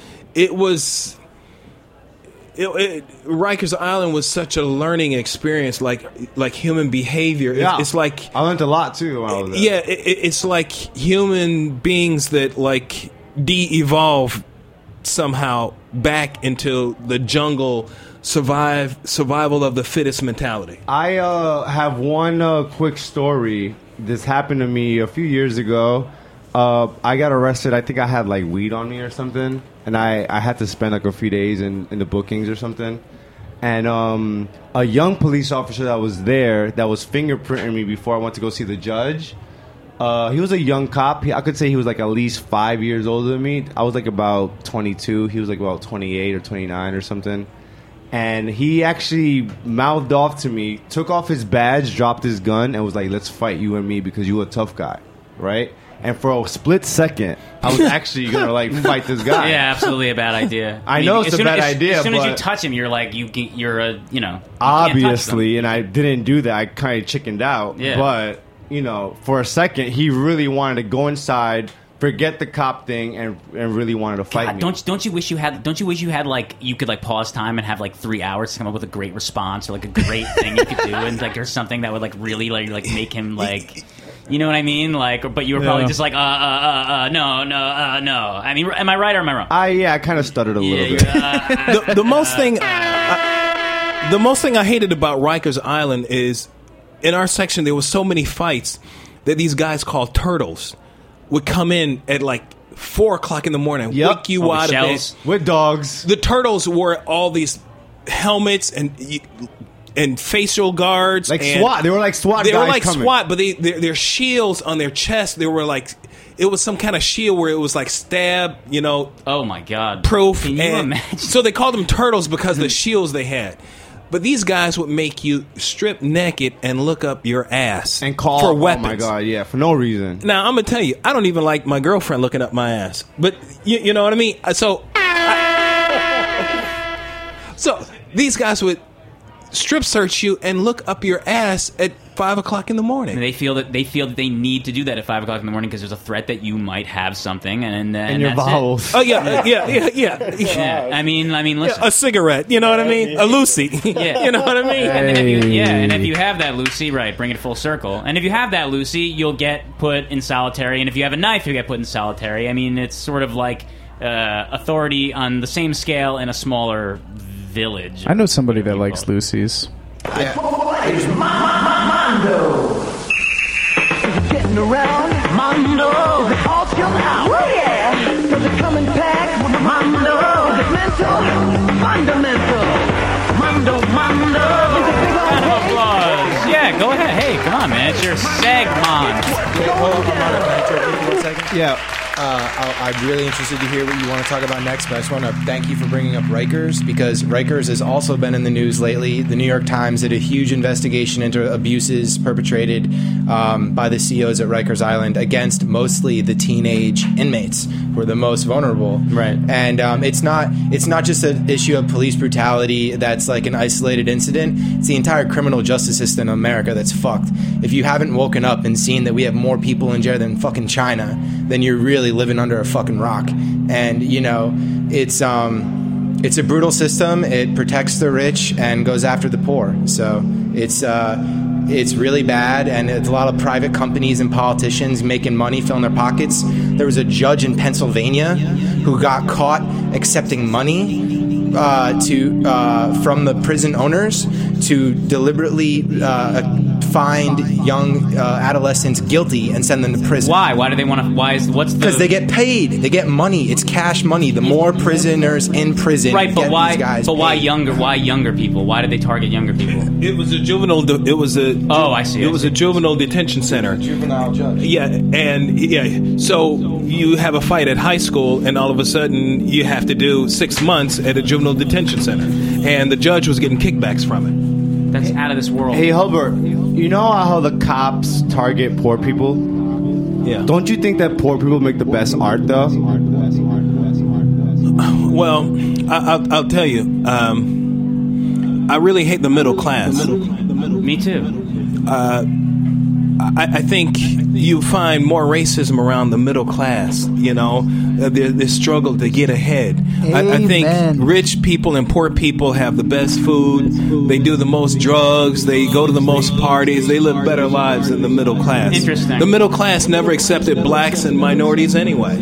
Speaker 11: Rikers Island was such a learning experience, like human behavior.
Speaker 6: Yeah.
Speaker 11: It's like
Speaker 6: I learned a lot too when I was there.
Speaker 11: Yeah, it's like human beings that like de-evolve somehow back into the jungle, survival of the fittest mentality.
Speaker 6: I have one quick story. This happened to me a few years ago. I got arrested. I think I had like weed on me or something, and I had to spend like a few days in the bookings or something. And a young police officer that was there that was fingerprinting me before I went to go see the judge. He was a young cop. I could say he was like at least 5 years older than me. I was like about 22. He was like about 28 or 29 or something. And he actually mouthed off to me, took off his badge, dropped his gun, and was like, "Let's fight, you and me, because you're a tough guy," right? And for a split second, I was actually gonna like fight this guy.
Speaker 3: Yeah, absolutely a bad idea.
Speaker 6: I know it's a bad idea.
Speaker 3: As soon as you
Speaker 6: but
Speaker 3: touch him, you're like you're a you know.
Speaker 6: Obviously, and I didn't do that. I kind of chickened out.
Speaker 3: Yeah.
Speaker 6: But you know, for a second, he really wanted to go inside, forget the cop thing, and really wanted to fight me.
Speaker 3: Don't you wish you had like you could like pause time and have like 3 hours to come up with a great response or like a great thing you could do, and like there's something that would like really like make him like. You know what I mean? Like, but you were probably just like, no. I mean, am I right or am I wrong?
Speaker 6: Yeah, I kind of stuttered a little bit.
Speaker 11: The most thing I hated about Rikers Island is in our section there was so many fights that these guys called turtles would come in at like 4 o'clock in the morning, wake you out of bed
Speaker 6: with dogs.
Speaker 11: The turtles wore all these helmets and facial guards,
Speaker 6: like
Speaker 11: and
Speaker 6: SWAT. They were like SWAT.
Speaker 11: They
Speaker 6: guys
Speaker 11: were like
Speaker 6: coming.
Speaker 11: SWAT, but their shields on their chest. They were like, it was some kind of shield where it was like stab.
Speaker 3: Oh my God!
Speaker 11: Proof.
Speaker 3: Can you imagine?
Speaker 11: So they called them turtles because of the shields they had. But these guys would make you strip naked and look up your ass
Speaker 6: and call
Speaker 11: for weapons.
Speaker 6: Oh my God! Yeah, for no reason.
Speaker 11: Now I'm gonna tell you, I don't even like my girlfriend looking up my ass. But you know what I mean. So these guys would strip search you and look up your ass at 5 o'clock in the morning.
Speaker 3: And they feel that they need to do that at 5 o'clock in the morning because there's a threat that you might have something, and
Speaker 6: your
Speaker 3: that's
Speaker 6: bowels.
Speaker 3: It.
Speaker 11: Oh yeah.
Speaker 3: I mean, listen.
Speaker 11: A cigarette. You know what I mean? A Lucy.
Speaker 3: Yeah.
Speaker 11: You know what I mean?
Speaker 3: And if you have that Lucy, right, bring it full circle. And if you have that Lucy, you'll get put in solitary. And if you have a knife, you'll get put in solitary. I mean, it's sort of like authority on the same scale in a smaller village.
Speaker 2: I know somebody that likes Lucy's.
Speaker 8: Boys, Mondo. Getting around, Mondo. The calls come out. Oh yeah. So they're coming back with Mondo. Is it mental? Fundamental. Mondo.
Speaker 3: Round of applause. Yeah, go ahead. Hey, come on, man. It's your segment.
Speaker 12: Yeah. I'm really interested to hear what you want to talk about next, but I just want to thank you for bringing up Rikers, because Rikers has also been in the news lately. The New York Times did a huge investigation into abuses perpetrated by the COs at Rikers Island against mostly the teenage inmates, who are the most vulnerable.
Speaker 3: Right.
Speaker 12: And it's not just an issue of police brutality that's like an isolated incident. It's the entire criminal justice system in America that's fucked. If you haven't woken up and seen that we have more people in jail than fucking China, then you're really living under a fucking rock. And it's a brutal system. It protects the rich and goes after the poor. So it's really bad, and it's a lot of private companies and politicians making money, filling their pockets. There was a judge in Pennsylvania who got caught accepting money from the prison owners to deliberately find young adolescents guilty and send them to prison.
Speaker 3: Why? Why do they want to?
Speaker 12: Because they get paid. They get money. It's cash money. The more prisoners in prison,
Speaker 3: right? But why?
Speaker 12: These guys
Speaker 3: but why younger? Why younger people? Why did they target younger people?
Speaker 11: It was a juvenile.
Speaker 3: I see.
Speaker 11: It was a juvenile detention center.
Speaker 12: Juvenile judge.
Speaker 11: Yeah. So you have a fight at high school, and all of a sudden you have to do 6 months at a juvenile detention center, and the judge was getting kickbacks from it.
Speaker 3: That's out of this world.
Speaker 6: Hey, Hubbard, you know how the cops target poor people?
Speaker 11: Yeah.
Speaker 6: Don't you think that poor people make the best art, though?
Speaker 11: Well, I'll tell you. I really hate the middle class.
Speaker 3: Me too.
Speaker 11: I think you find more racism around the middle class, the struggle to get ahead. I think rich people and poor people have the best food, they do the most drugs, they go to the most parties, they live better lives than the middle class.
Speaker 3: Interesting.
Speaker 11: The middle class never accepted blacks and minorities anyway.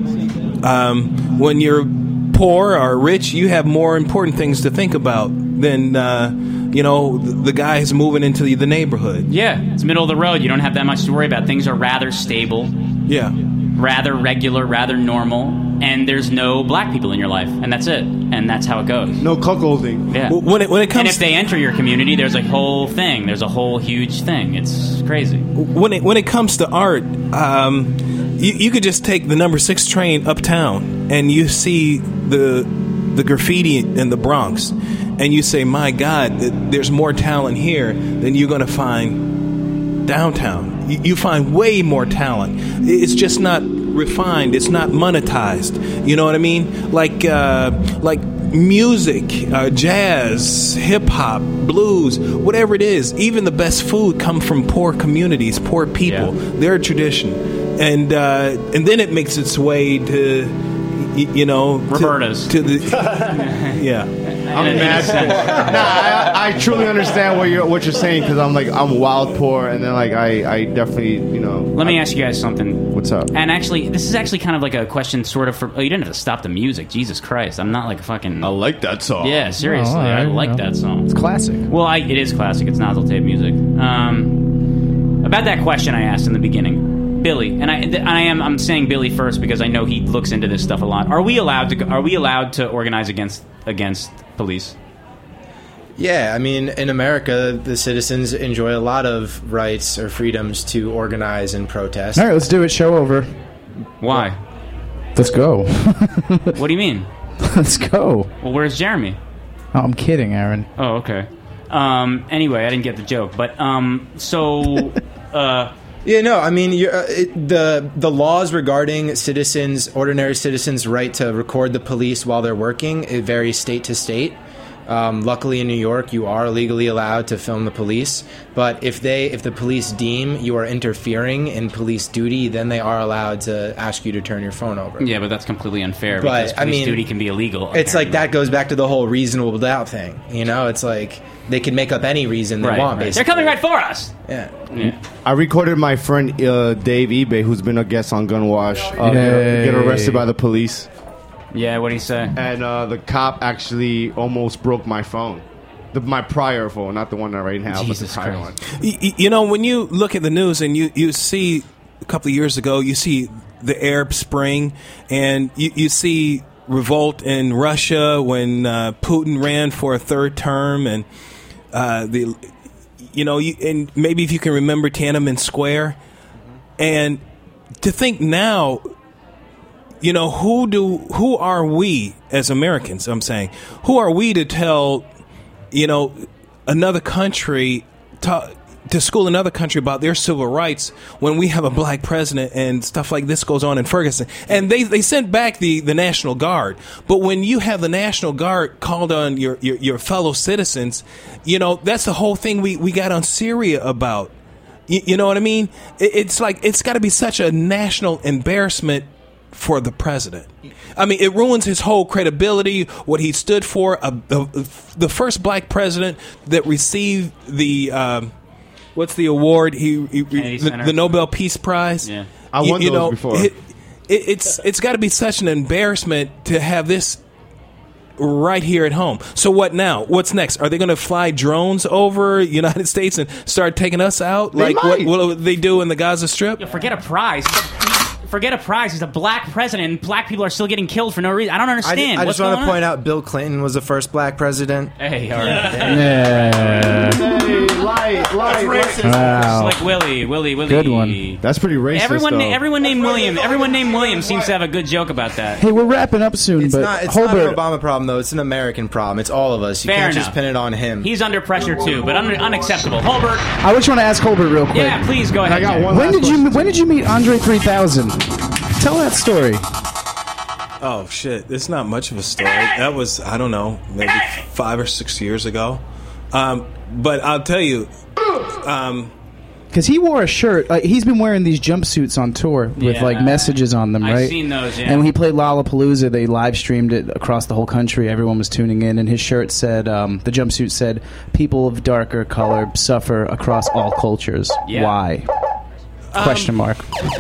Speaker 11: When you're poor or rich, you have more important things to think about than the guys moving into the neighborhood.
Speaker 3: Yeah, it's middle of the road. You don't have that much to worry about. Things are rather stable.
Speaker 11: Yeah.
Speaker 3: Rather regular, rather normal. And there's no black people in your life. And that's it. And that's how it goes.
Speaker 6: No cuckolding.
Speaker 3: Yeah.
Speaker 11: When it comes
Speaker 3: and if they enter your community, there's a whole thing. There's a whole huge thing. It's crazy.
Speaker 11: When it comes to art, you could just take the number 6 train uptown and you see the graffiti in the Bronx. And you say, my God, there's more talent here than you're going to find downtown. You find way more talent. It's just not refined. It's not monetized. You know what I mean? Like music, jazz, hip hop, blues, whatever it is. Even the best food come from poor communities, poor people. Yeah. Their tradition, and then it makes its way to you know,
Speaker 3: Roberta's.
Speaker 11: to the yeah.
Speaker 6: I'm mad. I truly understand what you're saying because I'm wild poor, and then I definitely
Speaker 3: Let me ask you guys something.
Speaker 6: What's up?
Speaker 3: And actually, this is actually kind of like a question, sort of. You didn't have to stop the music. Jesus Christ, I'm not like a fucking.
Speaker 6: I like that song.
Speaker 3: Yeah, seriously, I like that song.
Speaker 2: It's classic.
Speaker 3: Well, it is classic. It's nozzle tape music. About that question I asked in the beginning, Billy, and I'm saying Billy first because I know he looks into this stuff a lot. Are we allowed to organize against police?
Speaker 12: Yeah, I mean, in America, the citizens enjoy a lot of rights or freedoms to organize and protest.
Speaker 2: All right, let's do it. Show over.
Speaker 3: Why?
Speaker 2: Let's go.
Speaker 3: What do you mean?
Speaker 2: Let's go.
Speaker 3: Well, where's Jeremy?
Speaker 2: Oh, I'm kidding, Aaron.
Speaker 3: Oh, okay. Anyway, I didn't get the joke, but
Speaker 12: yeah, no, I mean, the laws regarding ordinary citizens' right to record the police while they're working, it varies state to state. Luckily in New York, you are legally allowed to film the police, but if the police deem you are interfering in police duty, then they are allowed to ask you to turn your phone over.
Speaker 3: Yeah, but that's completely unfair because police duty can be illegal.
Speaker 12: It's like that goes back to the whole reasonable doubt thing. It's like they can make up any reason they want, basically.
Speaker 3: They're coming right for us!
Speaker 12: Yeah.
Speaker 6: I recorded my friend Dave eBay, who's been a guest on Gunwash, get arrested by the police.
Speaker 3: Yeah, what'd he say?
Speaker 6: And the cop actually almost broke my phone. My prior phone, not the one I right now, but the prior one.
Speaker 11: When you look at the news and you see a couple of years ago, you see the Arab Spring, and you see revolt in Russia when Putin ran for a third term, and and maybe if you can remember Tiananmen Square, and to think now. Who are we as Americans? I'm saying, who are we to tell, another country to school another country about their civil rights when we have a black president and stuff like this goes on in Ferguson? And they sent back the National Guard, but when you have the National Guard called on your fellow citizens, that's the whole thing we got on Syria about. You know what I mean? It's like it's got to be such a national embarrassment for the president. I mean, it ruins his whole credibility, what he stood for. The first black president that received the what's the award? The Nobel Peace Prize.
Speaker 3: Yeah,
Speaker 6: I won those before.
Speaker 11: It's got to be such an embarrassment to have this right here at home. So what now? What's next? Are they going to fly drones over the United States and start taking us out? What will they do in the Gaza Strip?
Speaker 3: Forget a prize. Forget a prize. He's a black president, and black people are still getting killed for no reason. I don't understand.
Speaker 12: I just want to point out Bill Clinton was the first black president.
Speaker 3: Hey, all right.
Speaker 2: Yeah.
Speaker 6: Hey, light.
Speaker 2: Wow.
Speaker 3: Slick Willie.
Speaker 2: Good one.
Speaker 6: That's pretty racist,
Speaker 3: Everyone named William.
Speaker 12: It's
Speaker 3: Everyone named William seems to have a good joke about that.
Speaker 2: Hey, we're wrapping up soon,
Speaker 12: It's
Speaker 2: but
Speaker 12: not an
Speaker 2: Holbert,
Speaker 12: Obama problem, though. It's an American problem. It's all of us. You
Speaker 3: Fair
Speaker 12: can't
Speaker 3: enough.
Speaker 12: just pin it on him.
Speaker 3: He's under pressure too, but unacceptable. Holbert.
Speaker 2: I just want to ask Holbert real quick.
Speaker 3: Yeah, please go ahead.
Speaker 6: I got
Speaker 3: Jack.
Speaker 6: one
Speaker 2: When did you meet Andre 3000? Tell that story.
Speaker 11: Oh shit! It's not much of a story. That was, I don't know, maybe 5 or 6 years ago. But I'll tell you,
Speaker 2: because he wore a shirt. He's been wearing these jumpsuits on tour with messages on them, right?
Speaker 3: I've seen those. Yeah.
Speaker 2: And when he played Lollapalooza, they live streamed it across the whole country. Everyone was tuning in, and his shirt said, the jumpsuit said, "People of darker color suffer across all cultures.
Speaker 3: Yeah.
Speaker 2: Why?" Question mark.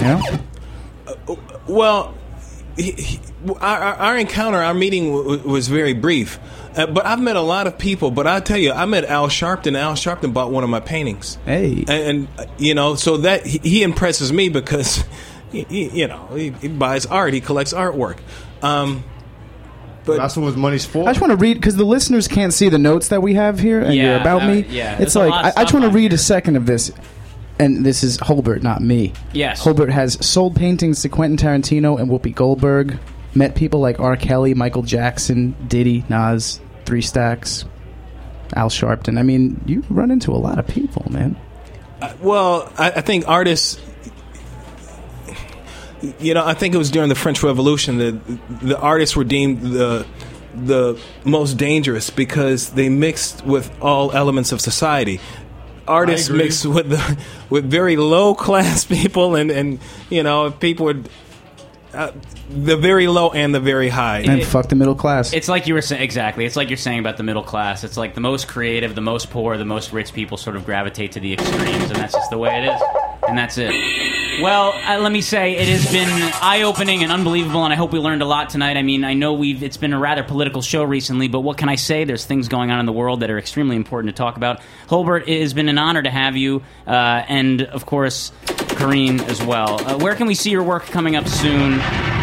Speaker 11: Well, our encounter, our meeting was very brief. But I've met a lot of people. But I'll tell you, I met Al Sharpton. Al Sharpton bought one of my paintings.
Speaker 2: Hey.
Speaker 11: And so that he impresses me because, he buys art. He collects artwork. But
Speaker 6: that's what money's for.
Speaker 2: I just want to read, because the listeners can't see the notes that we have here and you're about me.
Speaker 3: Yeah,
Speaker 2: it's like, I just want to read a second of this. And this is Holbert, not me.
Speaker 3: Yes.
Speaker 2: Holbert has sold paintings to Quentin Tarantino and Whoopi Goldberg. Met people like R. Kelly, Michael Jackson, Diddy, Nas, 3 Stacks, Al Sharpton. I mean, you run into a lot of people, man.
Speaker 11: Well, I think artists... I think it was during the French Revolution that the artists were deemed the most dangerous because they mixed with all elements of society. Artists mixed with very low class people, and people would The very low and the very high.
Speaker 2: And fuck the middle class.
Speaker 3: It's like you were saying, exactly. It's like you're saying about the middle class. It's like the most creative, the most poor, the most rich people sort of gravitate to the extremes, and that's just the way it is. And that's it. Well, let me say, it has been eye-opening and unbelievable, and I hope we learned a lot tonight. I mean, I know it's been a rather political show recently, but what can I say? There's things going on in the world that are extremely important to talk about. Holbert, it has been an honor to have you, and, of course, Kareen as well. Where can we see your work coming up soon?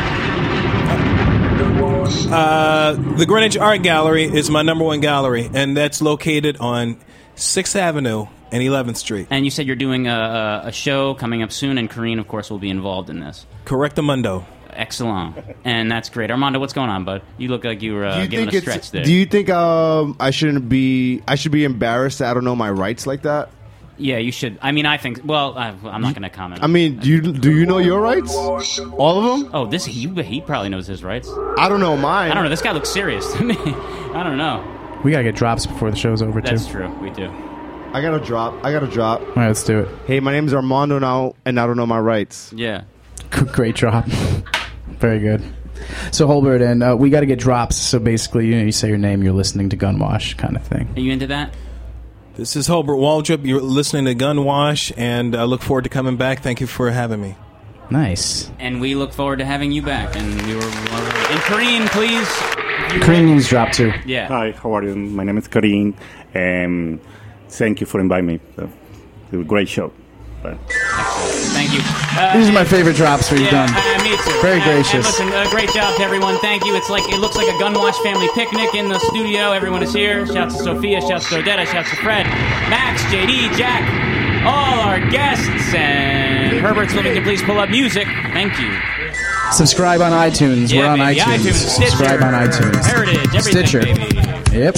Speaker 11: The Greenwich Art Gallery is my #1 gallery, and that's located on 6th Avenue and 11th Street.
Speaker 3: And you said you're doing a show coming up soon, and Kareen, of course, will be involved in this.
Speaker 11: Correctamundo.
Speaker 3: Excellent. And that's great. Armando, what's going on, bud? You look like you were giving a stretch there.
Speaker 6: Do you think I should be embarrassed that I don't know my rights like that?
Speaker 3: Yeah, you should. I mean, I think. Well, I'm not going to comment.
Speaker 6: I mean, do you know your rights? All of them?
Speaker 3: Oh, he probably knows his rights.
Speaker 6: I don't know mine.
Speaker 3: I don't know. This guy looks serious to me. I don't know.
Speaker 2: We gotta get drops before the show's over, too.
Speaker 3: That's true. We do.
Speaker 6: I got a drop.
Speaker 2: All right, let's do it.
Speaker 6: Hey, my name's Armando now, and I don't know my rights.
Speaker 3: Yeah.
Speaker 2: Great drop. Very good. So, Holbert, and we got to get drops. So, basically, you say your name, you're listening to Gunwash kind of thing.
Speaker 3: Are you into that?
Speaker 11: This is Holbert Waldrop. You're listening to Gunwash, and I look forward to coming back. Thank you for having me.
Speaker 2: Nice.
Speaker 3: And we look forward to having you back. And and Kareen, please.
Speaker 6: Kareen needs drop too.
Speaker 3: Yeah.
Speaker 14: Hi, how are you? My name is Kareen, and thank you for inviting me. It was a great show. Bye.
Speaker 3: Thank you.
Speaker 2: These are my favorite drops we've done.
Speaker 3: Me too.
Speaker 2: Very gracious.
Speaker 3: And listen, great job to everyone. Thank you. It looks like a Gunwash family picnic in the studio. Everyone is here. Shouts to Sophia. Shouts to Odetta. Shouts to Fred, Max, JD, Jack, all our guests, and Herbert's looking to please pull up music. Thank you.
Speaker 2: Subscribe on iTunes.
Speaker 3: Yeah,
Speaker 2: We're on
Speaker 3: baby.
Speaker 2: iTunes.
Speaker 3: Stitcher,
Speaker 2: Subscribe on iTunes.
Speaker 3: Heritage, everything,
Speaker 2: Stitcher.
Speaker 3: baby.
Speaker 2: Yep.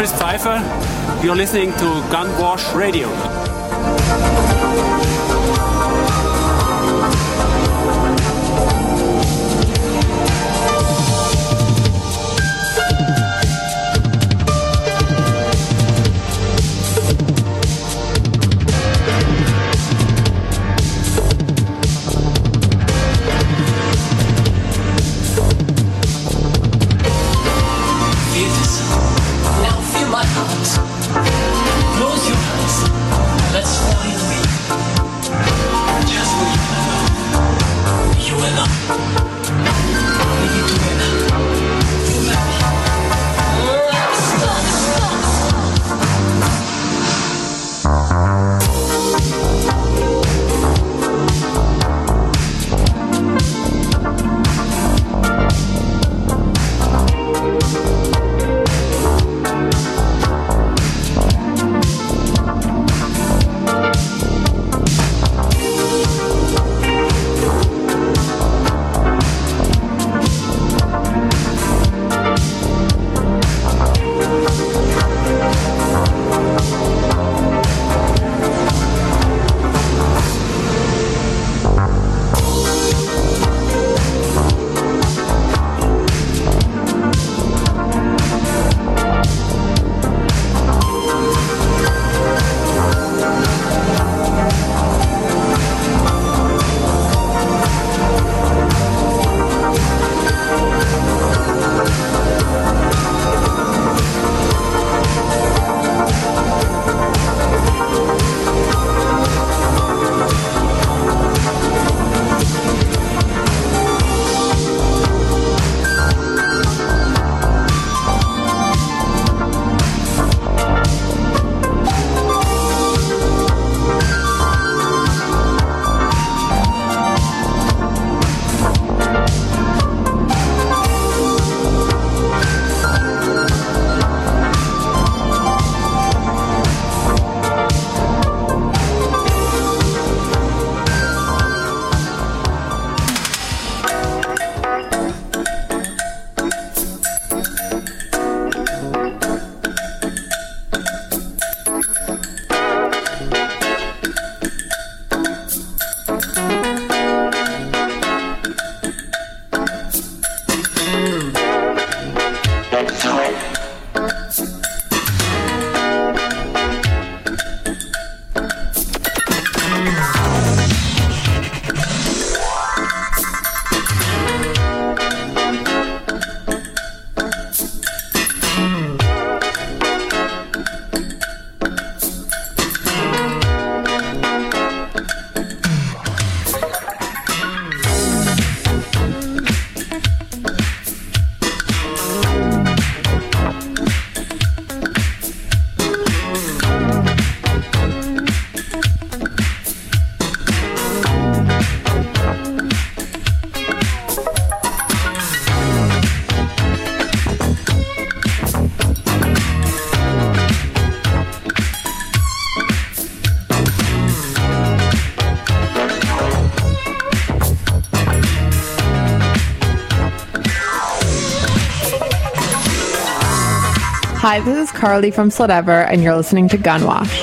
Speaker 21: is Pfeiffer. You're listening to Gunwash Radio.
Speaker 22: Hi, this is Carly from Slidever, and you're listening to Gunwash.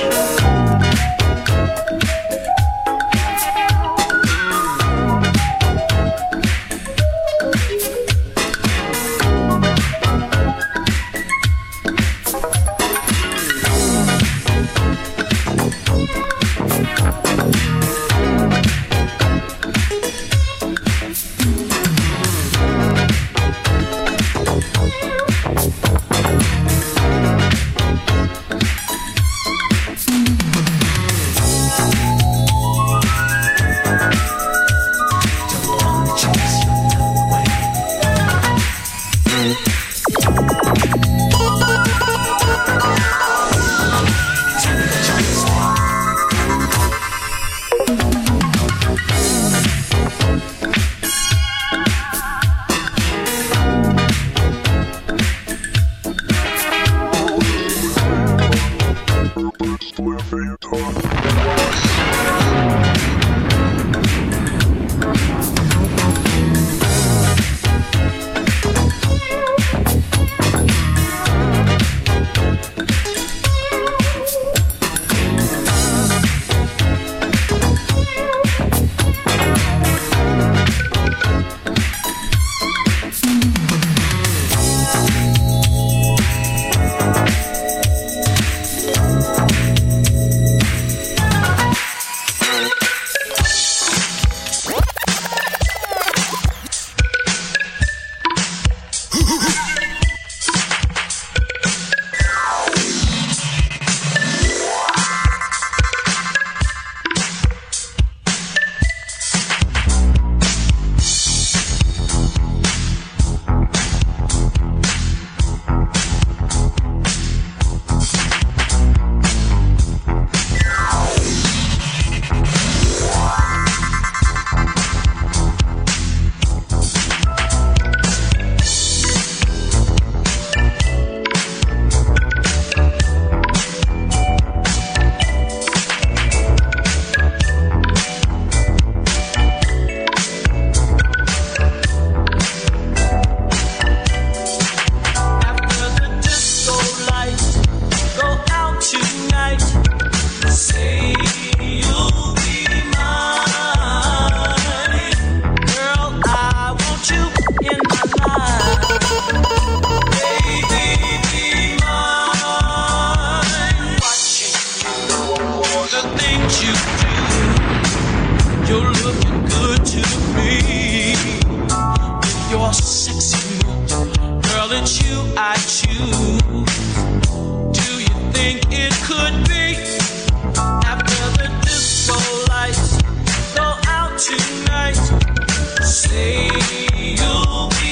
Speaker 1: You're looking good to me. With your sexy moves, girl, it's you I choose. Do you think it could be? After the disco lights go out tonight, say you'll be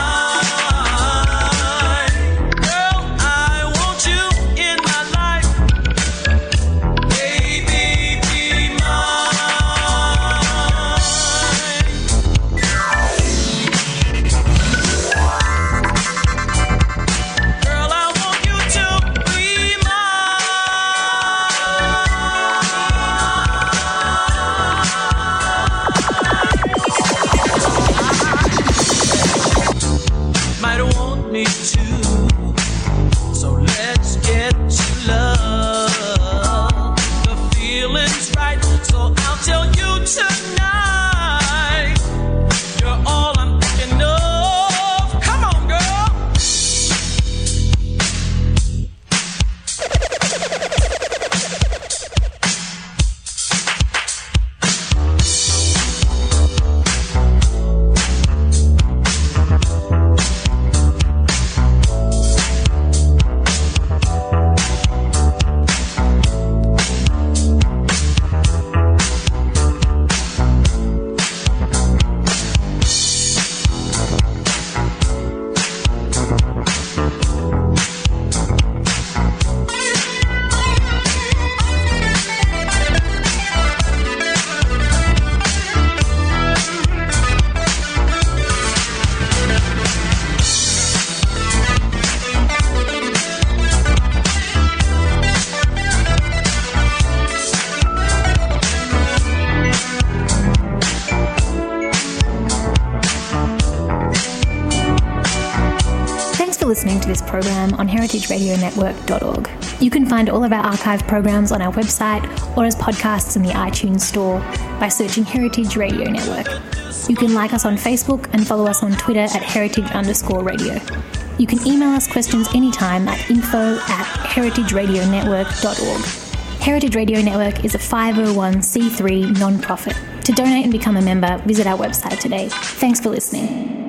Speaker 1: mine. Girl, I want you in my life. Baby, be mine. Girl, I want you to be might want me to, so let's get to love. The feeling's right, so I'll tell you tonight. You're all I'm thinking of. Come on, girl.
Speaker 4: Listening to this program on heritageradionetwork.org. You can find all of our archive programs on our website or as podcasts in the iTunes store by searching Heritage Radio Network. You can like us on Facebook and follow us on Twitter at heritage_radio. You can email us questions anytime at info@heritageradionetwork.org. Heritage Radio Network is a 501c3 non-profit. To donate and become a member, visit our website today. Thanks for listening.